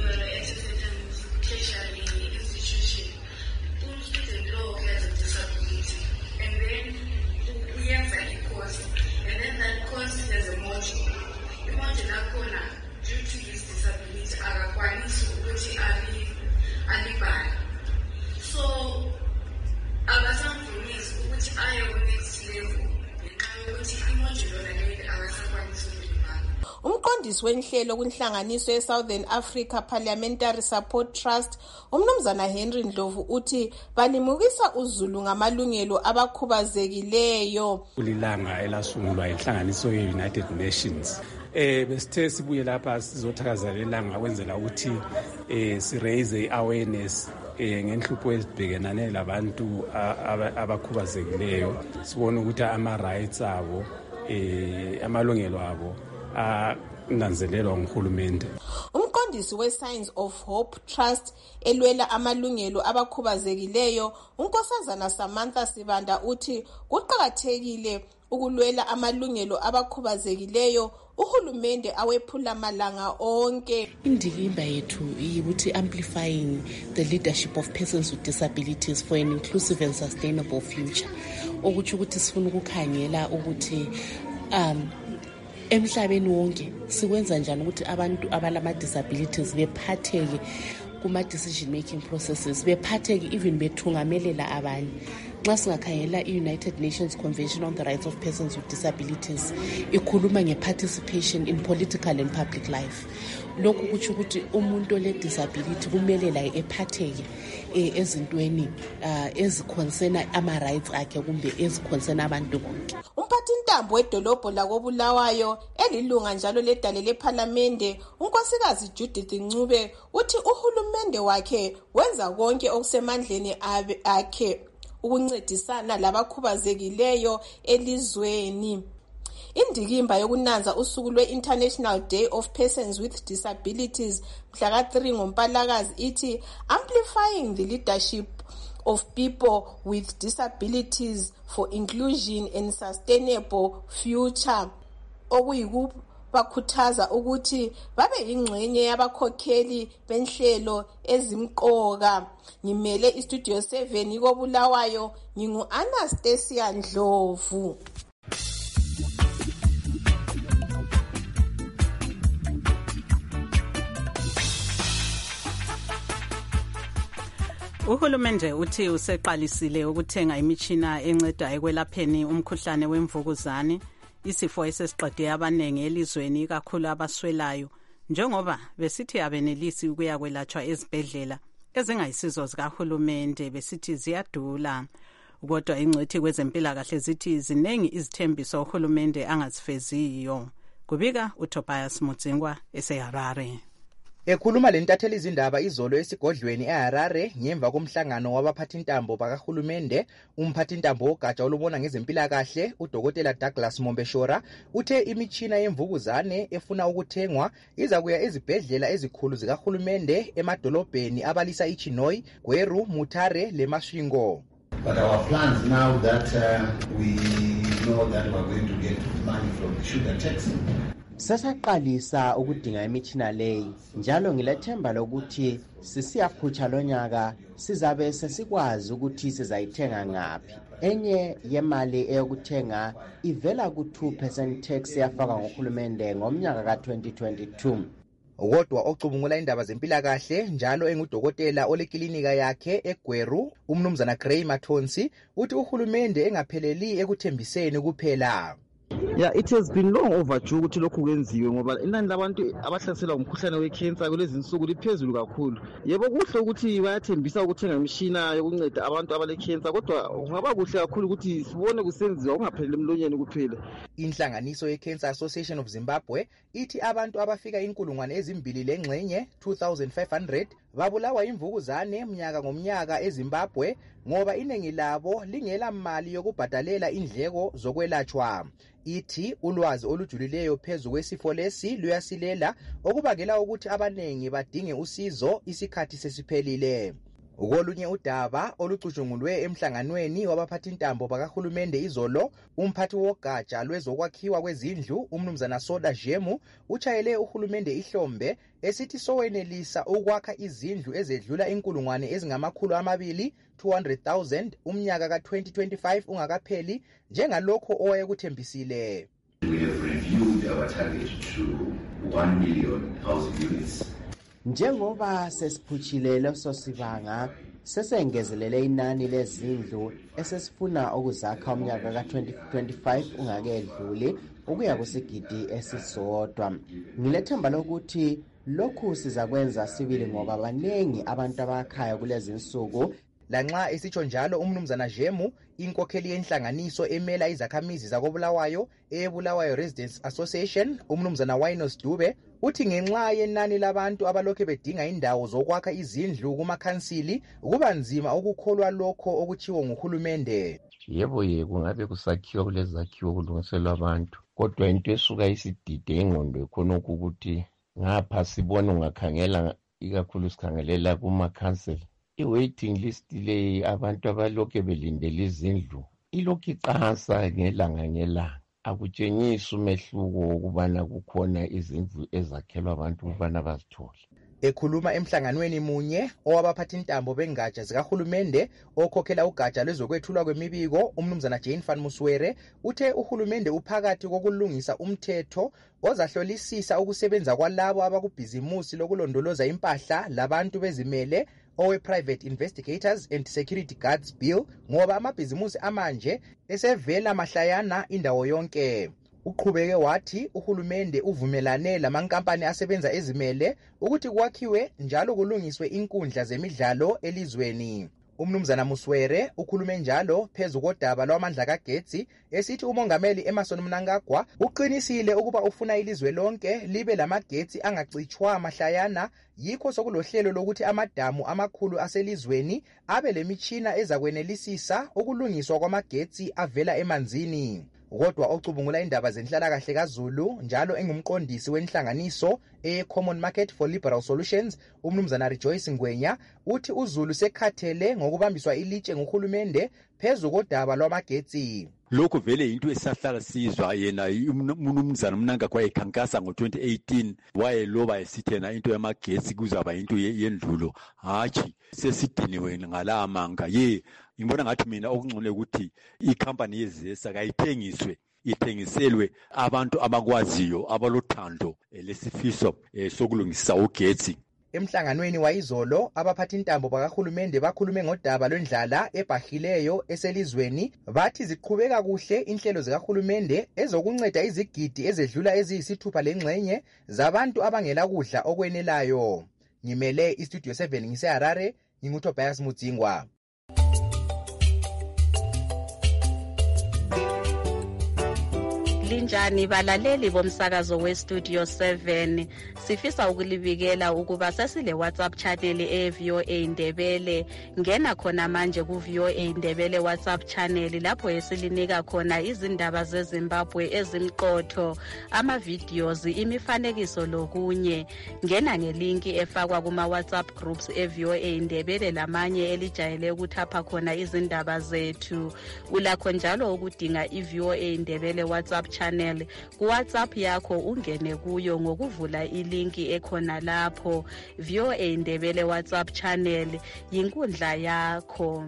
Speaker 10: tertiary institution, student law has a disability, and then uyenza i-course, and then that course has a module. Imagine akhona due to his disability akakwanisi ukuthi alibale. So akasamvumisi ukuthi aye ku-next level ngenxa yokuthi imodule yona leyo akasakwanisi ukulibala.
Speaker 5: Umqondisi wenhlelo kwinhlanganiso ye-Southern Africa Parliamentary Support Trust, umnumzana Henry Ndlovu uthi balimukisa uzulu ngamalungelo abakhubazekileyo.
Speaker 13: Kulilanga elasungulwa inhlanganiso ye-United Nations. Besithe sibuye lapha sizothakazelela ilanga kwenzela ukuthi si-raise i-awareness ngenhlupho ezibhekenane labantu abakhubazekileyo. Sibone ukuthi ama-rights abo, amalungelo abo ananzelelwa nguhulumende.
Speaker 5: Umqondisi we-Signs of Hope Trust elwela amalungelo abakhubazekileyo, unkosazana Samantha Sibanda uthi kuqakathekile ukulwela amalungelo abakhubazekileyo uhulumende awephula malanga onke.
Speaker 24: Indikimba yethu ukuthi amplifying the leadership of persons with disabilities for an inclusive and sustainable future. Okuthi ukuthi sifuna ukukhangela ukuthi emhlabeni wonke sikwenza njani ukuthi abantu abalama-disabilities bephatheke kuma-decision making processes, bephatheke even bethungamelela abanye. Nxa singakhangela i-United Nations Convention on the Rights of Persons with Disabilities ikhuluma nge-participation in political and public life. Lokhu kutsho ukuthi umuntu ole-disability kumele la ephatheke ezintweni ezikhonsena ama-rights akhe kumbe ezikhonsena abantu bonke.
Speaker 5: Umphathintambo wedolobho lakoBulawayo elilunga njalo ledale lephalamende unkosikazi Judith Ncube uthi uhulumende wakhe wenza konke okusemandleni akhe ukuncedisana labakhubazekileyo elizweni. Indikimba yokunanza usuku lwe-International Day of Persons with Disabilities mhla ka-3 ngoMpalakazi ithi amplifying the leadership of people with disabilities for inclusion and sustainable future, okuyikuba bakhuthaza ukuthi babe yingxenye yabakhokheli benhlelo ezimqoka. Ngimele iStudio 7 koBulawayo, ngingu-Anastasia Ndlovu.
Speaker 7: Uhulumende uthi useqalisile ukuthenga imitshina enceda ekwelapheni umkhuhlane wemvukuzane, isifo esesiqede abanengi elizweni kakhulu abaswelayo, njengoba besithi abenelisi ukuya kwelatshwa ezibhedlela ezingayisizo zikahulumende, besithi ziyadula. Kodwa ingcwethi kwezempilakahle zithi zinengi izithembiso uhulumende angazifeziyo. Kubika uTobias Mudzingwa eseHarare.
Speaker 11: Ekhuluma lentatheli izindaba izolo esigodlweni eHarare ngemva komhlangano wabaphathintambo bakahulumende, umphathintambo wogatsha olubona ngezempilakahle uDokotela Douglas Mombeshora uthe imitshina yemvukuzane efuna ukuthengwa izakuya ezibhedlela ezikhulu zikahulumende emadolobheni abalisa iChinhoyi, Gweru, Mutare leMasvingo.
Speaker 14: But our plans now that we know that we are going to get money from the sugar tax.
Speaker 15: Sasaqalisa ukudinga imitshina leyi, njalo ngilethemba lokuthi sisiyaphutsha lonyaka sizabe sesikwazi ukuthi sizayithenga ngaphi. Enye yemali eyokuthenga ivela ku2% tax yafaka ngohulumende ngomnyaka ka2022.
Speaker 11: Kodwa ocubungula indaba zempilakahle njalo engudokotela olekilinika yakhe eGweru, umnumzana Gray Mathonsi, uthi uhulumende engapheleli ekuthembiseni kuphela.
Speaker 16: Yeah, it has been long overdue ukuthi lokhu kwenziwe ngoba inani labantu abahlaselwa umkhuhlane wecancer kulezi insuku liphezulu kakhulu. Yebo kuhle ukuthi bayathembisa ukuthenga imishina yokunceda abantu abalecancer, kodwa kungaba kuhle kakhulu ukuthi sibone kusenziwa ungaphelele emlonyeni kuphela.
Speaker 11: Inhlanganiso yeCancer Association of Zimbabwe ithi abantu abafika 2,000 lengxenye 2500 babulawa imvukuzane mnyaka ngomnyaka eZimbabwe ngoba iningi labo lingela mali yokubhadalela indleko zokwelatshwa. Ithi ulwazi olujulileyo phezu kwesifo lesi luyasilela okubangela ukuthi abanengi badinge usizo isikhathi sesiphelile. Kolunye udaba olucutshungulwe emhlanganweni wabaphathintambo bakahulumende izolo, umphathi wogatsha lwezokwakhiwa kwezindlu umnumzana Soda Jemu utshayele uhulumende ihlombe esithi sowenelisa ukwakha izindlu ezedlula 200,000 umnyaka ka2025 ungakapheli njengalokho owayekuthembisile.
Speaker 14: We have reviewed our target to 1 million housing units.
Speaker 15: Njengoba sesiphutshile leso sibanga, sesengezelele inani lezindlu esesifuna ukuzakha umnyaka ka2025 ungakedluli ukuya kusigidi esisodwa. Ngilethemba lokuthi lokhu sizakwenza sibili ngoba abanengi abantu abakhaya kulezi insuku.
Speaker 11: Lanxa esitsho njalo umnumzana Jemu, inkokheli yenhlanganiso emela izakhamizi zakoBulawayo eBulawayo Residents Association, umnumzana Winos Dube, uthi ngenxa yenani labantu abalokhe bedinga indawo zokwakha izindlu kumakhansili kuba nzima ukukholwa lokho okuchiwo nguhulumende.
Speaker 17: Yebo kungabe kusakhiwa kulezi zakhiwo kulungiselwa abantu, kodwa into esuka isidide ingqondo khona ukuthi ngapha sibone ungakhangela ikakhulu sikhangelela kumakhansili. I-waiting list le abantu abalokhe belindele izindlu ilokhu iqansa ngelanga akutshengisi umehluko ukubana kukhona izindlu ezakhelwa abantu ukubana bazithole.
Speaker 11: Ekhuluma emhlanganweni munye owabaphathintambo bengatsha zikahulumende okhokhela ugatsha lwezokwethulwa kwemibiko umnumzana Jane van Muswere uthe uhulumende uphakathi kokulungisa umthetho ozahlolisisa ukusebenza kwalabo abakubhizimusi lokulondoloza impahla labantu bezimele owe-Private Investigators and Security Guards Bill ngoba amabhizimusi amanje esevela mahlayana indawo yonke. Uqhubeke wathi uhulumende uvumelane lamankampani asebenza ezimele ukuthi kwakhiwe njalo kulungiswe inkundla zemidlalo elizweni. Umnumzana Muswere ukhulume njalo phezu kodaba lwamandla kagetsi esithi umongameli Emmerson Mnangagwa uqinisile ukuba ufuna ilizwe lonke libe lamagetsi angacitshwa mahlayana, yikho sokulohlelo lokuthi amadamu amakhulu aselizweni abe lemitshina ezakwenelisisa ukulungiswa kwamagetsi avela emanzini. Kodwa ocubungula indaba zenhlalakahle kaZulu njalo engumqondisi wenhlanganiso Common Market for Liberal Solutions umnumzana Rejoice Ngwenya uthi uZulu sekhathele ngokubambiswa ilitshe nguhulumende phezu kodaba lwamagetsi.
Speaker 9: Lokho vele into esahlala sizwa yena umnumzana Mnanga kwayekhankasa ngo-2018 wayeloba esithena into yamagetsi kuzaba into yendlulo. Hatshi sesidiniwe ngala manga ngibona ngathi mina okungcole ukuthi ikhampani yezesa kayithengiswe ithengiselwe abantu abakwaziyo abalothando lesifiso sokulungisa ugetsi.
Speaker 11: Emhlanganweni wayizolo abaphathintambo bakahulumende bakhulume ngodaba lwendlala ebhahileyo eselizweni bathi ziqhubeka kuhle inhlelo zikahulumende ezokunceda izigidi ezedlula eziyisithupha lengxenye zabantu abangela kudla okwenelayo. Ngimele iStudio 7 ngiseHarare, nginguTobias Mudzingwa.
Speaker 2: Linjani balaleli bomsakazo weStudio 7, sifisa ukulibikela ukuba sesile WhatsApp channel eVOA Ndebele. Ngena khona manje kuVOA Ndebele WhatsApp channel lapho esilinika khona izindaba zeZimbabwe ezimqotho, ama-videos, imifanekiso lokunye. Ngena ngelinki efakwa kuma WhatsApp groups eVOA Ndebele lamanye elijayele ukuthapha khona izindaba zethu. Ulakho njalo ukudinga iVOA Ndebele WhatsApp channel ku-WhatsApp yakho, ungene kuyo ngokuvula ilinki ekhona lapho. VOA Ndebele WhatsApp channel yinkundla yakho.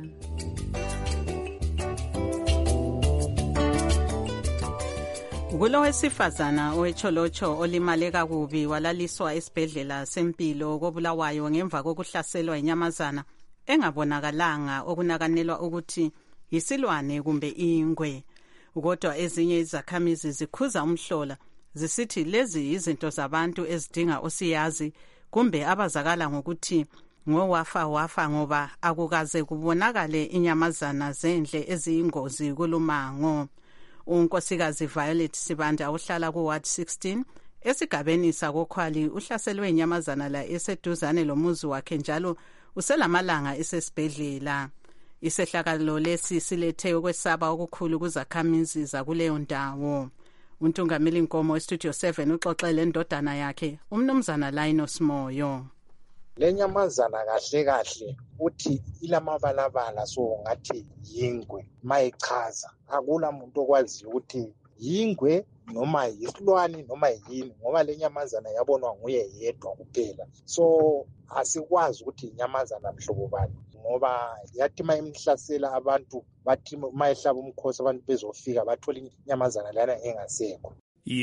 Speaker 7: Kulo wesifazana owecholocho olimale kakubi walaliswa esibhedlela sempilo koBulawayo ngemva kokuhlaselwa inyamazana engabonakalanga okunakanelwa ukuthi yisilwane kumbe ingwe. Kodwa ezinye izakhamizi zikhuza umhlola zisithi lezi izinto zabantu ezidinga osiyazi kumbe abazakala ngokuthi ngowafa ngoba akukaze kubonakale inyamazana zendle eziyingozi kulumango. Unkosikazi Violet Sibanda uhlala ku-Ward 16 esigabeni sakoKhwali uhlaselwe inyamazana la eseduzane lomuzi wakhe njalo uselamalanga esesibhedlela. Isehlakalo lesi silethe ukwesaba okukhulu kuzakhamizi zakuleyo ndawo. Untungameli Nkomo eStudio 7 uxoxele indodana yakhe umnumzana Linus Moyo.
Speaker 18: Lenyamazana kahle uthi ilamabalabala so ngathi yingwe, mayichaza akula muntu okwazi ukuthi yingwe noma yisilwane noma yini, ngoba lenyamazana yabonwa nguye yedwa kuphela. So asikwazi ukuthi inyamazana mhlobo bani, ngoba yathi mayimhlasela abantu bathi mayihlaba umkhosi abantu bezofika bathola inyamazana lana engasekho.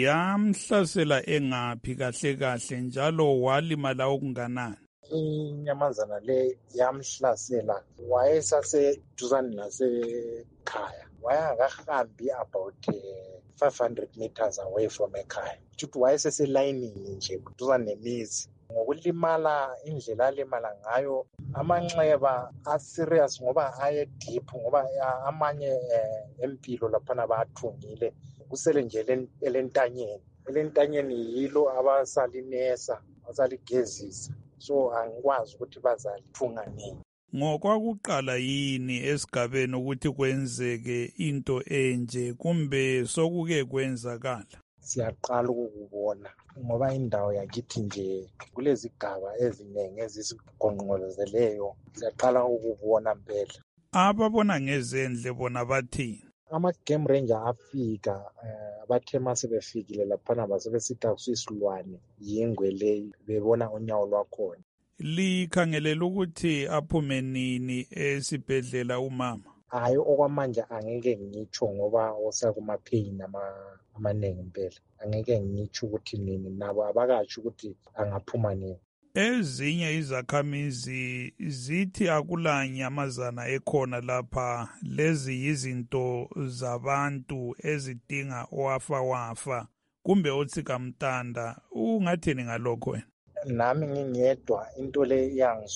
Speaker 4: Yamhlasela engaphi kahle njalo walimala okunganani?
Speaker 18: Inyamazana le yamhlasela wayesaseduzane nasekhaya, wayengakahambi about 500 meters away from ekhaya, futhi wayeseselayinini nje duzane nemizi. Ngokulimala indlela alimala ngayo amanxeba aserious ngoba aye deep, ngoba amanye empilo laphana bathungile kusele nje elentanyeni yilo abasalinesa basaligezisa. So angikwazi ukuthi bazalithunga nini.
Speaker 4: Ngokwakuqala yini esigabeni ukuthi kwenzeke into enje kumbe sokuke kwenzakala?
Speaker 18: Siyaqala ukubona ngoba indawo yakithi nje kulezigaba eziningi ezisigonqolozeleyo, siyaqala ukubona mpela.
Speaker 4: Ababona ngezendle bona bathini?
Speaker 18: Ama-game ranger afika bathe masebefikile laphana basebesithi akusisilwane yingwe leyi, bebona unyawo lwakhona.
Speaker 4: Likhangelela ukuthi aphume nini esibhedlela umama?
Speaker 18: Hayi, okwamanje angeke ngitsho ngoba osakumapheyini amaningi impela, angeke ngitsho ukuthi nini, nabo abakatsho ukuthi angaphuma nini.
Speaker 4: Ezinye izakhamizi zithi akula nyamazana ekhona lapha, lezi yizinto zabantu ezidinga owafa kumbe otsikamtanda. Ungathini ngalokho wena?
Speaker 18: Nami ngingedwa into le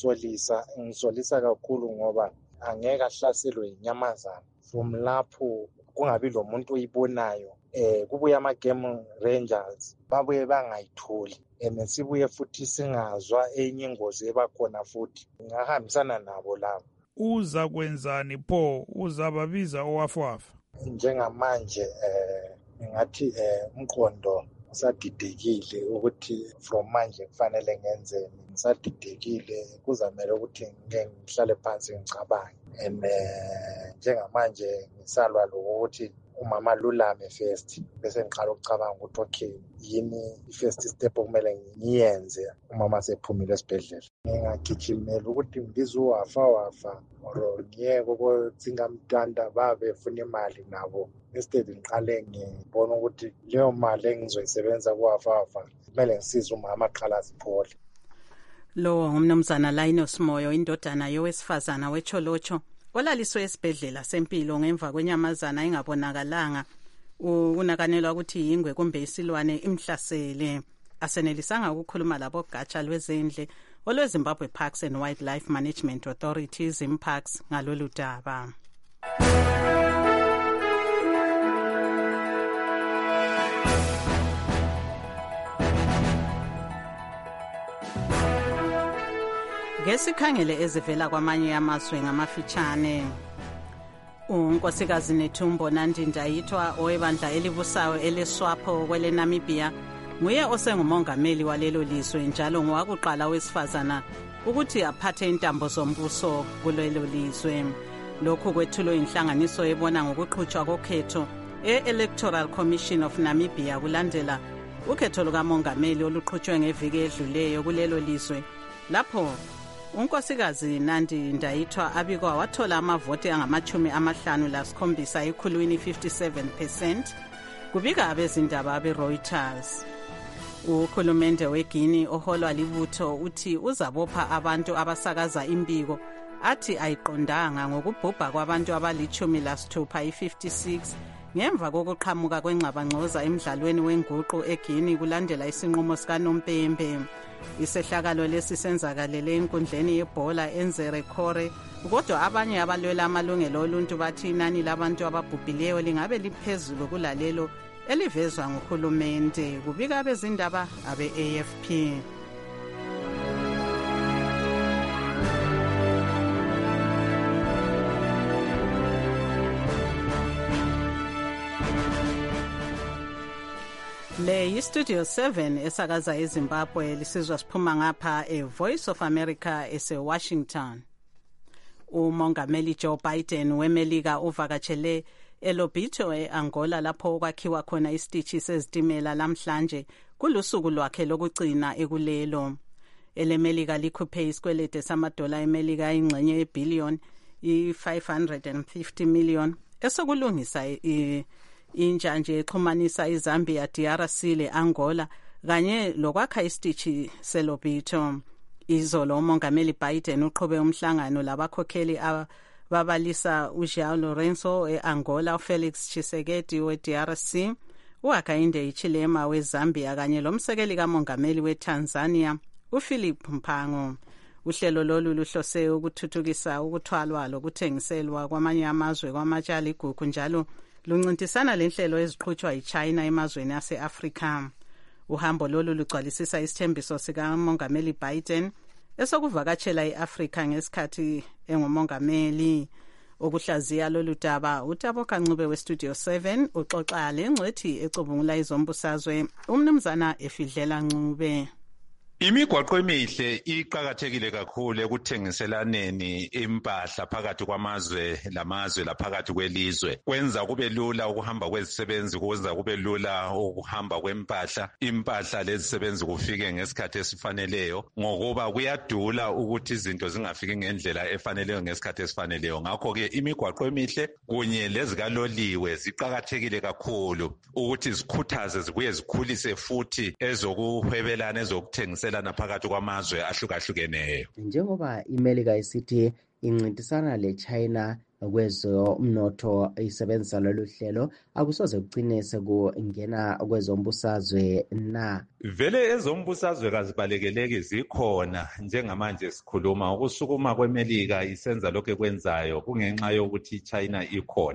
Speaker 18: ngisolisa kakhulu ngoba angeke ahlaselwe inyamazana. From lapho kungabi lo muntu oyibonayo, kubuye ama-game rangers babuye bangayitholi, and sibuye futhi singazwa enye ingozi ebakhona futhi. Ngahambisana nabo labo.
Speaker 4: Uza kwenzani pho? Uzababiza owafa?
Speaker 18: Njengamanje ngathi umqondo usadidekile ukuthi from manje kufanele ngenzeni. Ngisadidekile, kuzamele ukuthi ngike ngihlale phansi ngicabange and njengamanje ngisalwa lokuthi umama lulame first bese ngiqala ukucabanga ukuthi okay yini i-first step okumele ngiyenze umama sephumile esibhedlela. Ngingagijimela ukuthi ngizowafa or ngiyeke ukuthingamntanda babefuna imali nabo instead ngiqale ngibona ukuthi leyo mali engizoyisebenzisa kuwafa kumele ngisize umama aqala aziphole.
Speaker 7: Lo ngumnumzana Linus Moyo, indodana yowesifazana weCholocho olaliswe esibhedlela sempilo ngemva kwenyamazana engabonakalanga unakanelwa ukuthi yingwe kumbe isilwane imhlasele. Asenelisanga ukukhuluma labo gatsha lwezendle olweZimbabwe Parks and Wildlife Management Authority ZimParks ngalolu daba. Ngesikhangele ezivela kwamanye amazwe ngamafitshane. Unkosikazi Netumbo Nandi-Ndaitwah owebandla elibusayo eleSWAPO kwele Namibia nguye osengumongameli walelo lizwe njalo ngowakuqala wesifazana ukuthi aphathe intambo zombuso kulelo lizwe. Lokhu kwethulwe inhlanganiso ebona ngokuqhutshwa kokhetho e-Electoral Commission of Namibia kulandela ukhetho lukamongameli oluqhutshwe ngeviki edluleyo kulelo lizwe lapho unkosikazi Nandi-Ndaitwah abikwa wathola amavoti angama-57 ekhulwini 57%, kubika abezindaba abe-Reuters. Ukhulumende weGuinea oholwa libutho uthi uzabopha abantu abasakaza imbiko athi ayiqondanga ngokubhubha kwabantu abali-16 i-56 ngemva kokuqhamuka kwengxabangxoza emdlalweni wenguqu eGuinea kulandela isinqumo sikaNompembe. Isehlakalo lesi senzakalele enkundleni yebhola eNzerekore, kodwa abanye abalwela amalungelo oluntu bathi inani labantu ababhubhileyo lingabe liphezulu kulalelo elivezwa nguhulumende, kubika abezindaba abe-AFP. Le yiStudio 7 esakaza eZimbabwe lisizwa siphuma ngapha eVoice of America eseWashington. Umongameli Joe Biden weMelika uvakatshele eLobito eAngola lapho kwakhiwa khona isitishi sezitimela lamhlanje kulusuku lwakhe lokugcina ekulelo. EleMelika likhuphe isikwelede samadola eMelika ingxenye yebhillion i-550 million esokulungisa injanje exhumanisa iZambia, DRC le-Angola kanye lokwakha isitishi seLobito. Izolo umongameli Biden uqhube umhlangano labakhokheli ababalisa uJoão Lourenço e-Angola, uFelix Tshisekedi we-DRC, uHakainde Hichilema weZambia kanye lomsekeli kamongameli weTanzania uPhilip Mpango. Uhlelo lolu luhlose ukuthuthukisa ukuthwalwa lokuthengiselwa kwamanye amazwe kwamatshali igugu njalo luncintisana lenhlelo eziqhutshwa yiChina emazweni ase-Afrika. Uhambo lolu lugcwalisisa isithembiso sikamongameli Biden esokuvakatshela i-Afrika ngesikhathi engumongameli. Okuhlaziya lolu daba uTaboka Ncube weStudio 7 uxoxa lengcwethi ecubungula izombusazwe umnumzana Efidlela Ncube.
Speaker 3: Imigwaqo emihle iqhakathekile kakhulu ekuthengiselaneni impahla phakathi kwamazwe lamazwe laphakathi kwelizwe. Kwenza kube lula ukuhamba kwezisebenzi, kwenza kube lula ukuhamba kwempahla, impahla lezisebenzi kufike ngesikhathi esifaneleyo ngokuba kuyadula ukuthi izinto zingafiki ngendlela efaneleyo ngesikhathi esifaneleyo. Ngakho ke imigwaqo emihle kunye lezikaloliwe ziqhakathekile kakhulu ukuthi zikhuthaze zibuye zikhulise futhi ezokuhwebelana ezokuthengisela phakathi kwamazwe ahlukahlukeneyo.
Speaker 15: Njengoba iMelika isithi incintisana leChina kwezomnotho isebenzisa lolu hlelo, akusoze kugcine sekungena kwezombusazwe na?
Speaker 3: Vele ezombusazwe kazibalekeleki zikhona njengamanje sikhuluma ukusukuma kweMelika isenza lokho ekwenzayo kungenxa yokuthi iChina ikhona.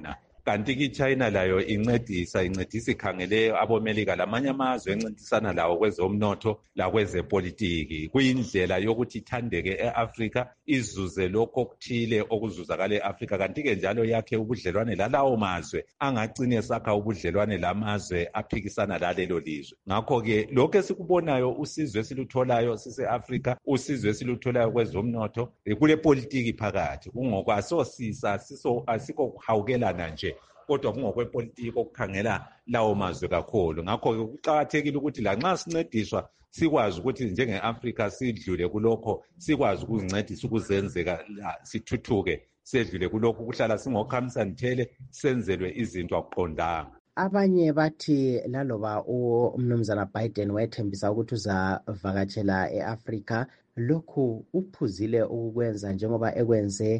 Speaker 3: kanti iChina layo incedisa ikhangele abomelika lamanye amazwe encintisana lawo kwezomnotho lakwezepolitiki kuyindlela yokuthi ithandeke e-Afrika izuze lokho okuthile okuzuzakala e-Afrika kanti-ke njalo yakhe ubudlelwane lalawo mazwe angagcine sakha ubudlelwane lamazwe aphikisana lalelo lizwe. Ngakho-ke lokho esikubonayo usizwe esilutholayo sise-Afrika usizwe esilutholayo kwezomnotho kule politiki phakathi kungokwasosisa asikho kuhawukelana nje kodwa kungokwepolitiki okukhangela lawo mazwe kakhulu. Ngakho-ke kuqakathekile ukuthi lanxa sincediswa sikwazi ukuthi njenge-Afrika sidlule kulokho sikwazi ukuzincedisa ukuzenzeka sithuthuke sedlule kulokho kuhlala singokhamisanithele senzelwe izinto akuqondanga.
Speaker 15: Abanye bathi laloba umnumzana Biden wayethembisa ukuthi uzavakatshela e-Afrika lokhu uphuzile ukukwenza njengoba ekwenze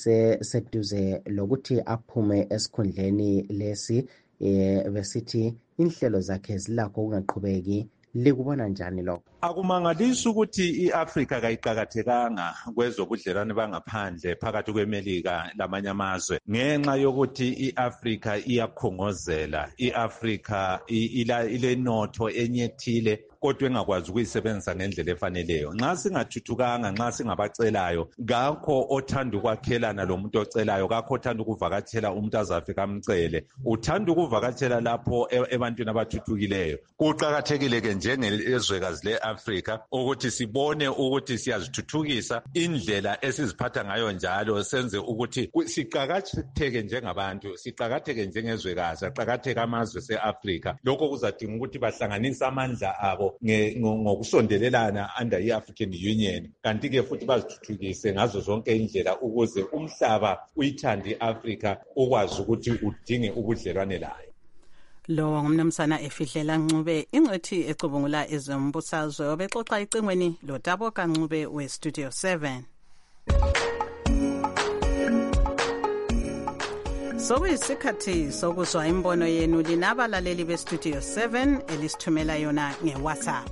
Speaker 15: eseduze lokuthi aphume esikhundleni lesi besithi inhlelo zakhe zilakho ukungaqhubeki. Likubona njani lokho?
Speaker 3: Akumangalisi ukuthi i-Afrika kayiqakathekanga kwezobudlelwane bangaphandle phakathi kweMelika lamanye amazwe ngenxa yokuthi i-Afrika iyakhongozela, i-Afrika ilenotho enyethile kodwa engakwazi ukuyisebenzisa ngendlela efaneleyo. Nxa singathuthukanga, nxa singabacelayo, ngakho othanda ukwakhelana lomuntu ocelayo, ngakho othanda ukuvakatshela umuntu azafika amcele, uthanda ukuvakatshela lapho ebantwini abathuthukileyo. Kuqakathekile-ke njengelizwekazi le-Afrika ukuthi sibone ukuthi siyazithuthukisa indlela esiziphatha ngayo njalo senze ukuthi siqakatheke njengabantu, siqakatheke njengezwekazi, aqakatheke amazwe se-Afrika. Lokho kuzadinga ukuthi bahlanganise amandla abo ngokusondelelana under i-African Union kanti-ke futhi bazithuthukise ngazo zonke indlela ukuze umhlaba uyithande i-Afrika ukwazi ukuthi udinge ubudlelwane layo.
Speaker 7: Lo ngumnumzana Efihlela Ncube ingcethi ecubungula ezombusazwe obexoxa icingweni lo Daboka Ncube we-Studio 7. Sokuyisikhathi sokuzwa imbono yenu linabalaleli be-Studio 7 elisithumela yona nge-WhatsApp.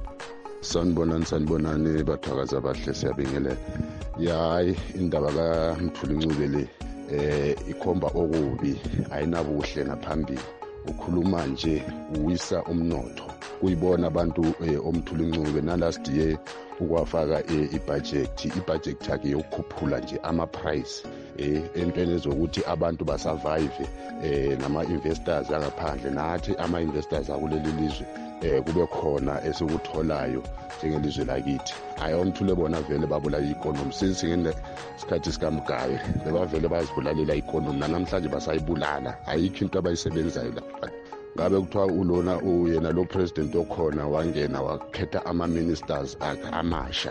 Speaker 19: Sanibonani bathakaza bahle siyabingelela. Hayi indaba kaMthuli Ncube le ikhomba okubi ayinabuhle ngaphambili. Ukhuluma nje uwisa umnotho. Kuyibona abantu oMthuli Ncube nalast year ukwafaka ibudget yakhe yokukhuphula nje ama-price entweni ezokuthi abantu basurvive nama-investors angaphandle nathi ama-investors akuleli lizwe kube khona esikutholayo njengelizwe lakithi. Hayi oMthuli bona vele babulala i-economy sikhathi sikaMgabe bebavele bazibulalela i-economy namhlanje basayibulala ayikho into abayisebenzayo lapha. Ngabe kuthiwa ulona uyena lo president okhona wangena wakhetha ama-ministers akhe amasha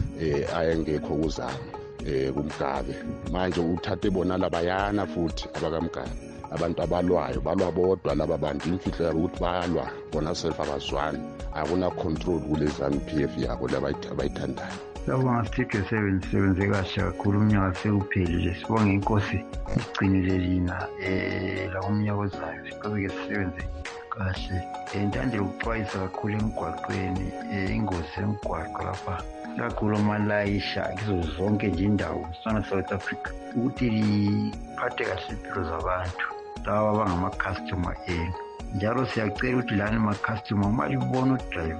Speaker 19: ayengekho kuzama kuMgabe. Manje uthathe bona labayana futhi abakaMgabe abantu abalwayo balwa bodwa laba bantu imfihlo yabo ukuthi balwa bona self abazwani akuna control kule ZANU-PF yabo labayithandayo.
Speaker 20: Sawubona Studio 7 sisebenze kahle kakhulu umnyaka sewuphelile sibonge inkosi igcinile lina la umnyaka ozayo siqhubeke sisebenze kahle. Intandile ukuxwayisa kakhulu emgwaqweni ingozi emgwaqo lapha kakhulu malayisha kizo zonke nje indawo South Africa ukuthi liphathe kahle impilo zabantu laba abangama-customer enu. Njalo siyacela ukuthi lana ama-customer malibona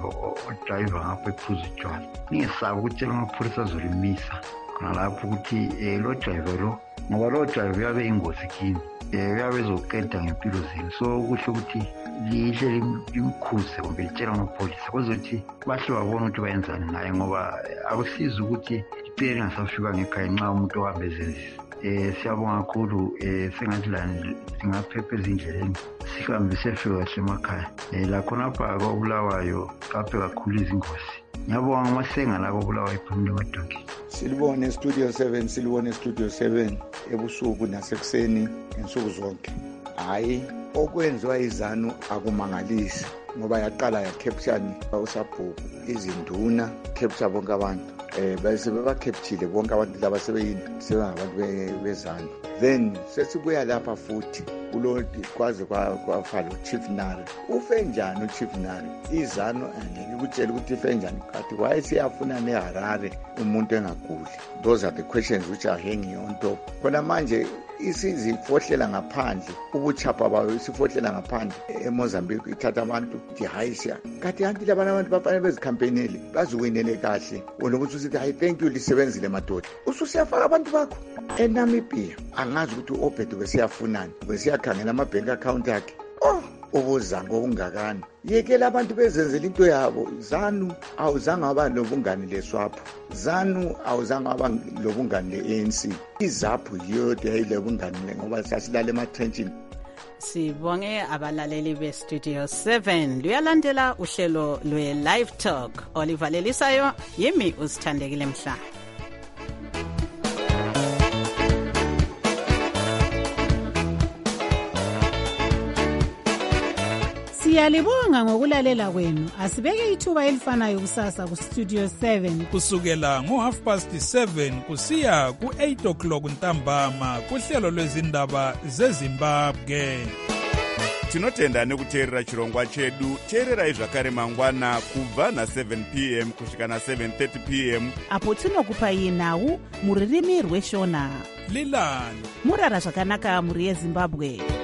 Speaker 20: udriver ngapha ephuza utshwala ningesabi ukutshela amapholisa azolimisa khona lapho ukuthi lo driver lo ngoba lo driver uyabe ingozi kini uyabe ezoqeda ngempilo zenu. So kuhle ukuthi lihle limkhuze kumbe litshela amapholisa kuzothi bahle babona ukuthi bayenzani ngaye ngoba akusizi ukuthi ipele lingasafika ngekhaya nxa umuntu ohambe ezenzisa. Siyabonga kakhulu sengathi lani singaphepha ezindleleni sihambe sefika kahle emakhaya lakhonapha kobulawayo kaphe kakhulu izingozi. Ngiyabonga amasenga la kobulawayo phumule emadonki.
Speaker 21: Silibone Studio 7 silibone Studio 7 ebusuku nasekuseni ngensuku zonke. Hayi okwenziwa izanu akumangalisi ngoba yaqala yakhepshani usabhuku izinduna capture bonke abantu bese bebakeptile bonke abantu laba sebengabantu bezanu. Then sesibuya lapha futhi kulodi kwaze kwafala uChief Nari. Ufe njani uChief Nari? Izanu angeke ukutshela ukuthi ife njani kathi why siyafuna neHarare umuntu engaguli. Those are the questions which are hanging on top. Khona manje isizifohlela ngaphandle ubuchapha bayo isifohlela ngaphandle eMozambique ithatha abantu hayi siya kanti anti abantu bafanele bezikhampenele bazukwinele kahle wona ukuthi usithi hayi thank you lisebenzile madoda ususiyafaka abantu bakho eNamibia angazi ukuthi uObed besiyafunani besiyakhangela ama-bank account akhe ubuzango obungakani yekela abantu bezenzela into yabo ZANU awuzange waba lobungani leSWAPO ZANU awuzange waba lobungani le-ANC iZAPHU yodwa yayilobungani ngoba sasilala ematrenchini.
Speaker 7: Sibonge abalaleli beStudio 7 luyalandela uhlelo lwe-Live Talk olivalelisayo yimi uSithandekile Mhlanga.
Speaker 1: Siyalibonga ngokulalela kwenu. Asibeke ithuba elifanayo kusasa kuStudio 7
Speaker 4: kusukela ngo7:30 kusiya ku8 o'clock ntambama kuhlelo lwezindaba zeZimbabwe.
Speaker 6: Tinotenda nekuteerera chirongwa chedu. Teererai zvakare mangwana kubva na7 p.m. kusvika na7:30 p.m.
Speaker 1: apo tinokupai nhau muririmi rweshona.
Speaker 4: Lilani
Speaker 1: murara zvakanaka muri yeZimbabwe.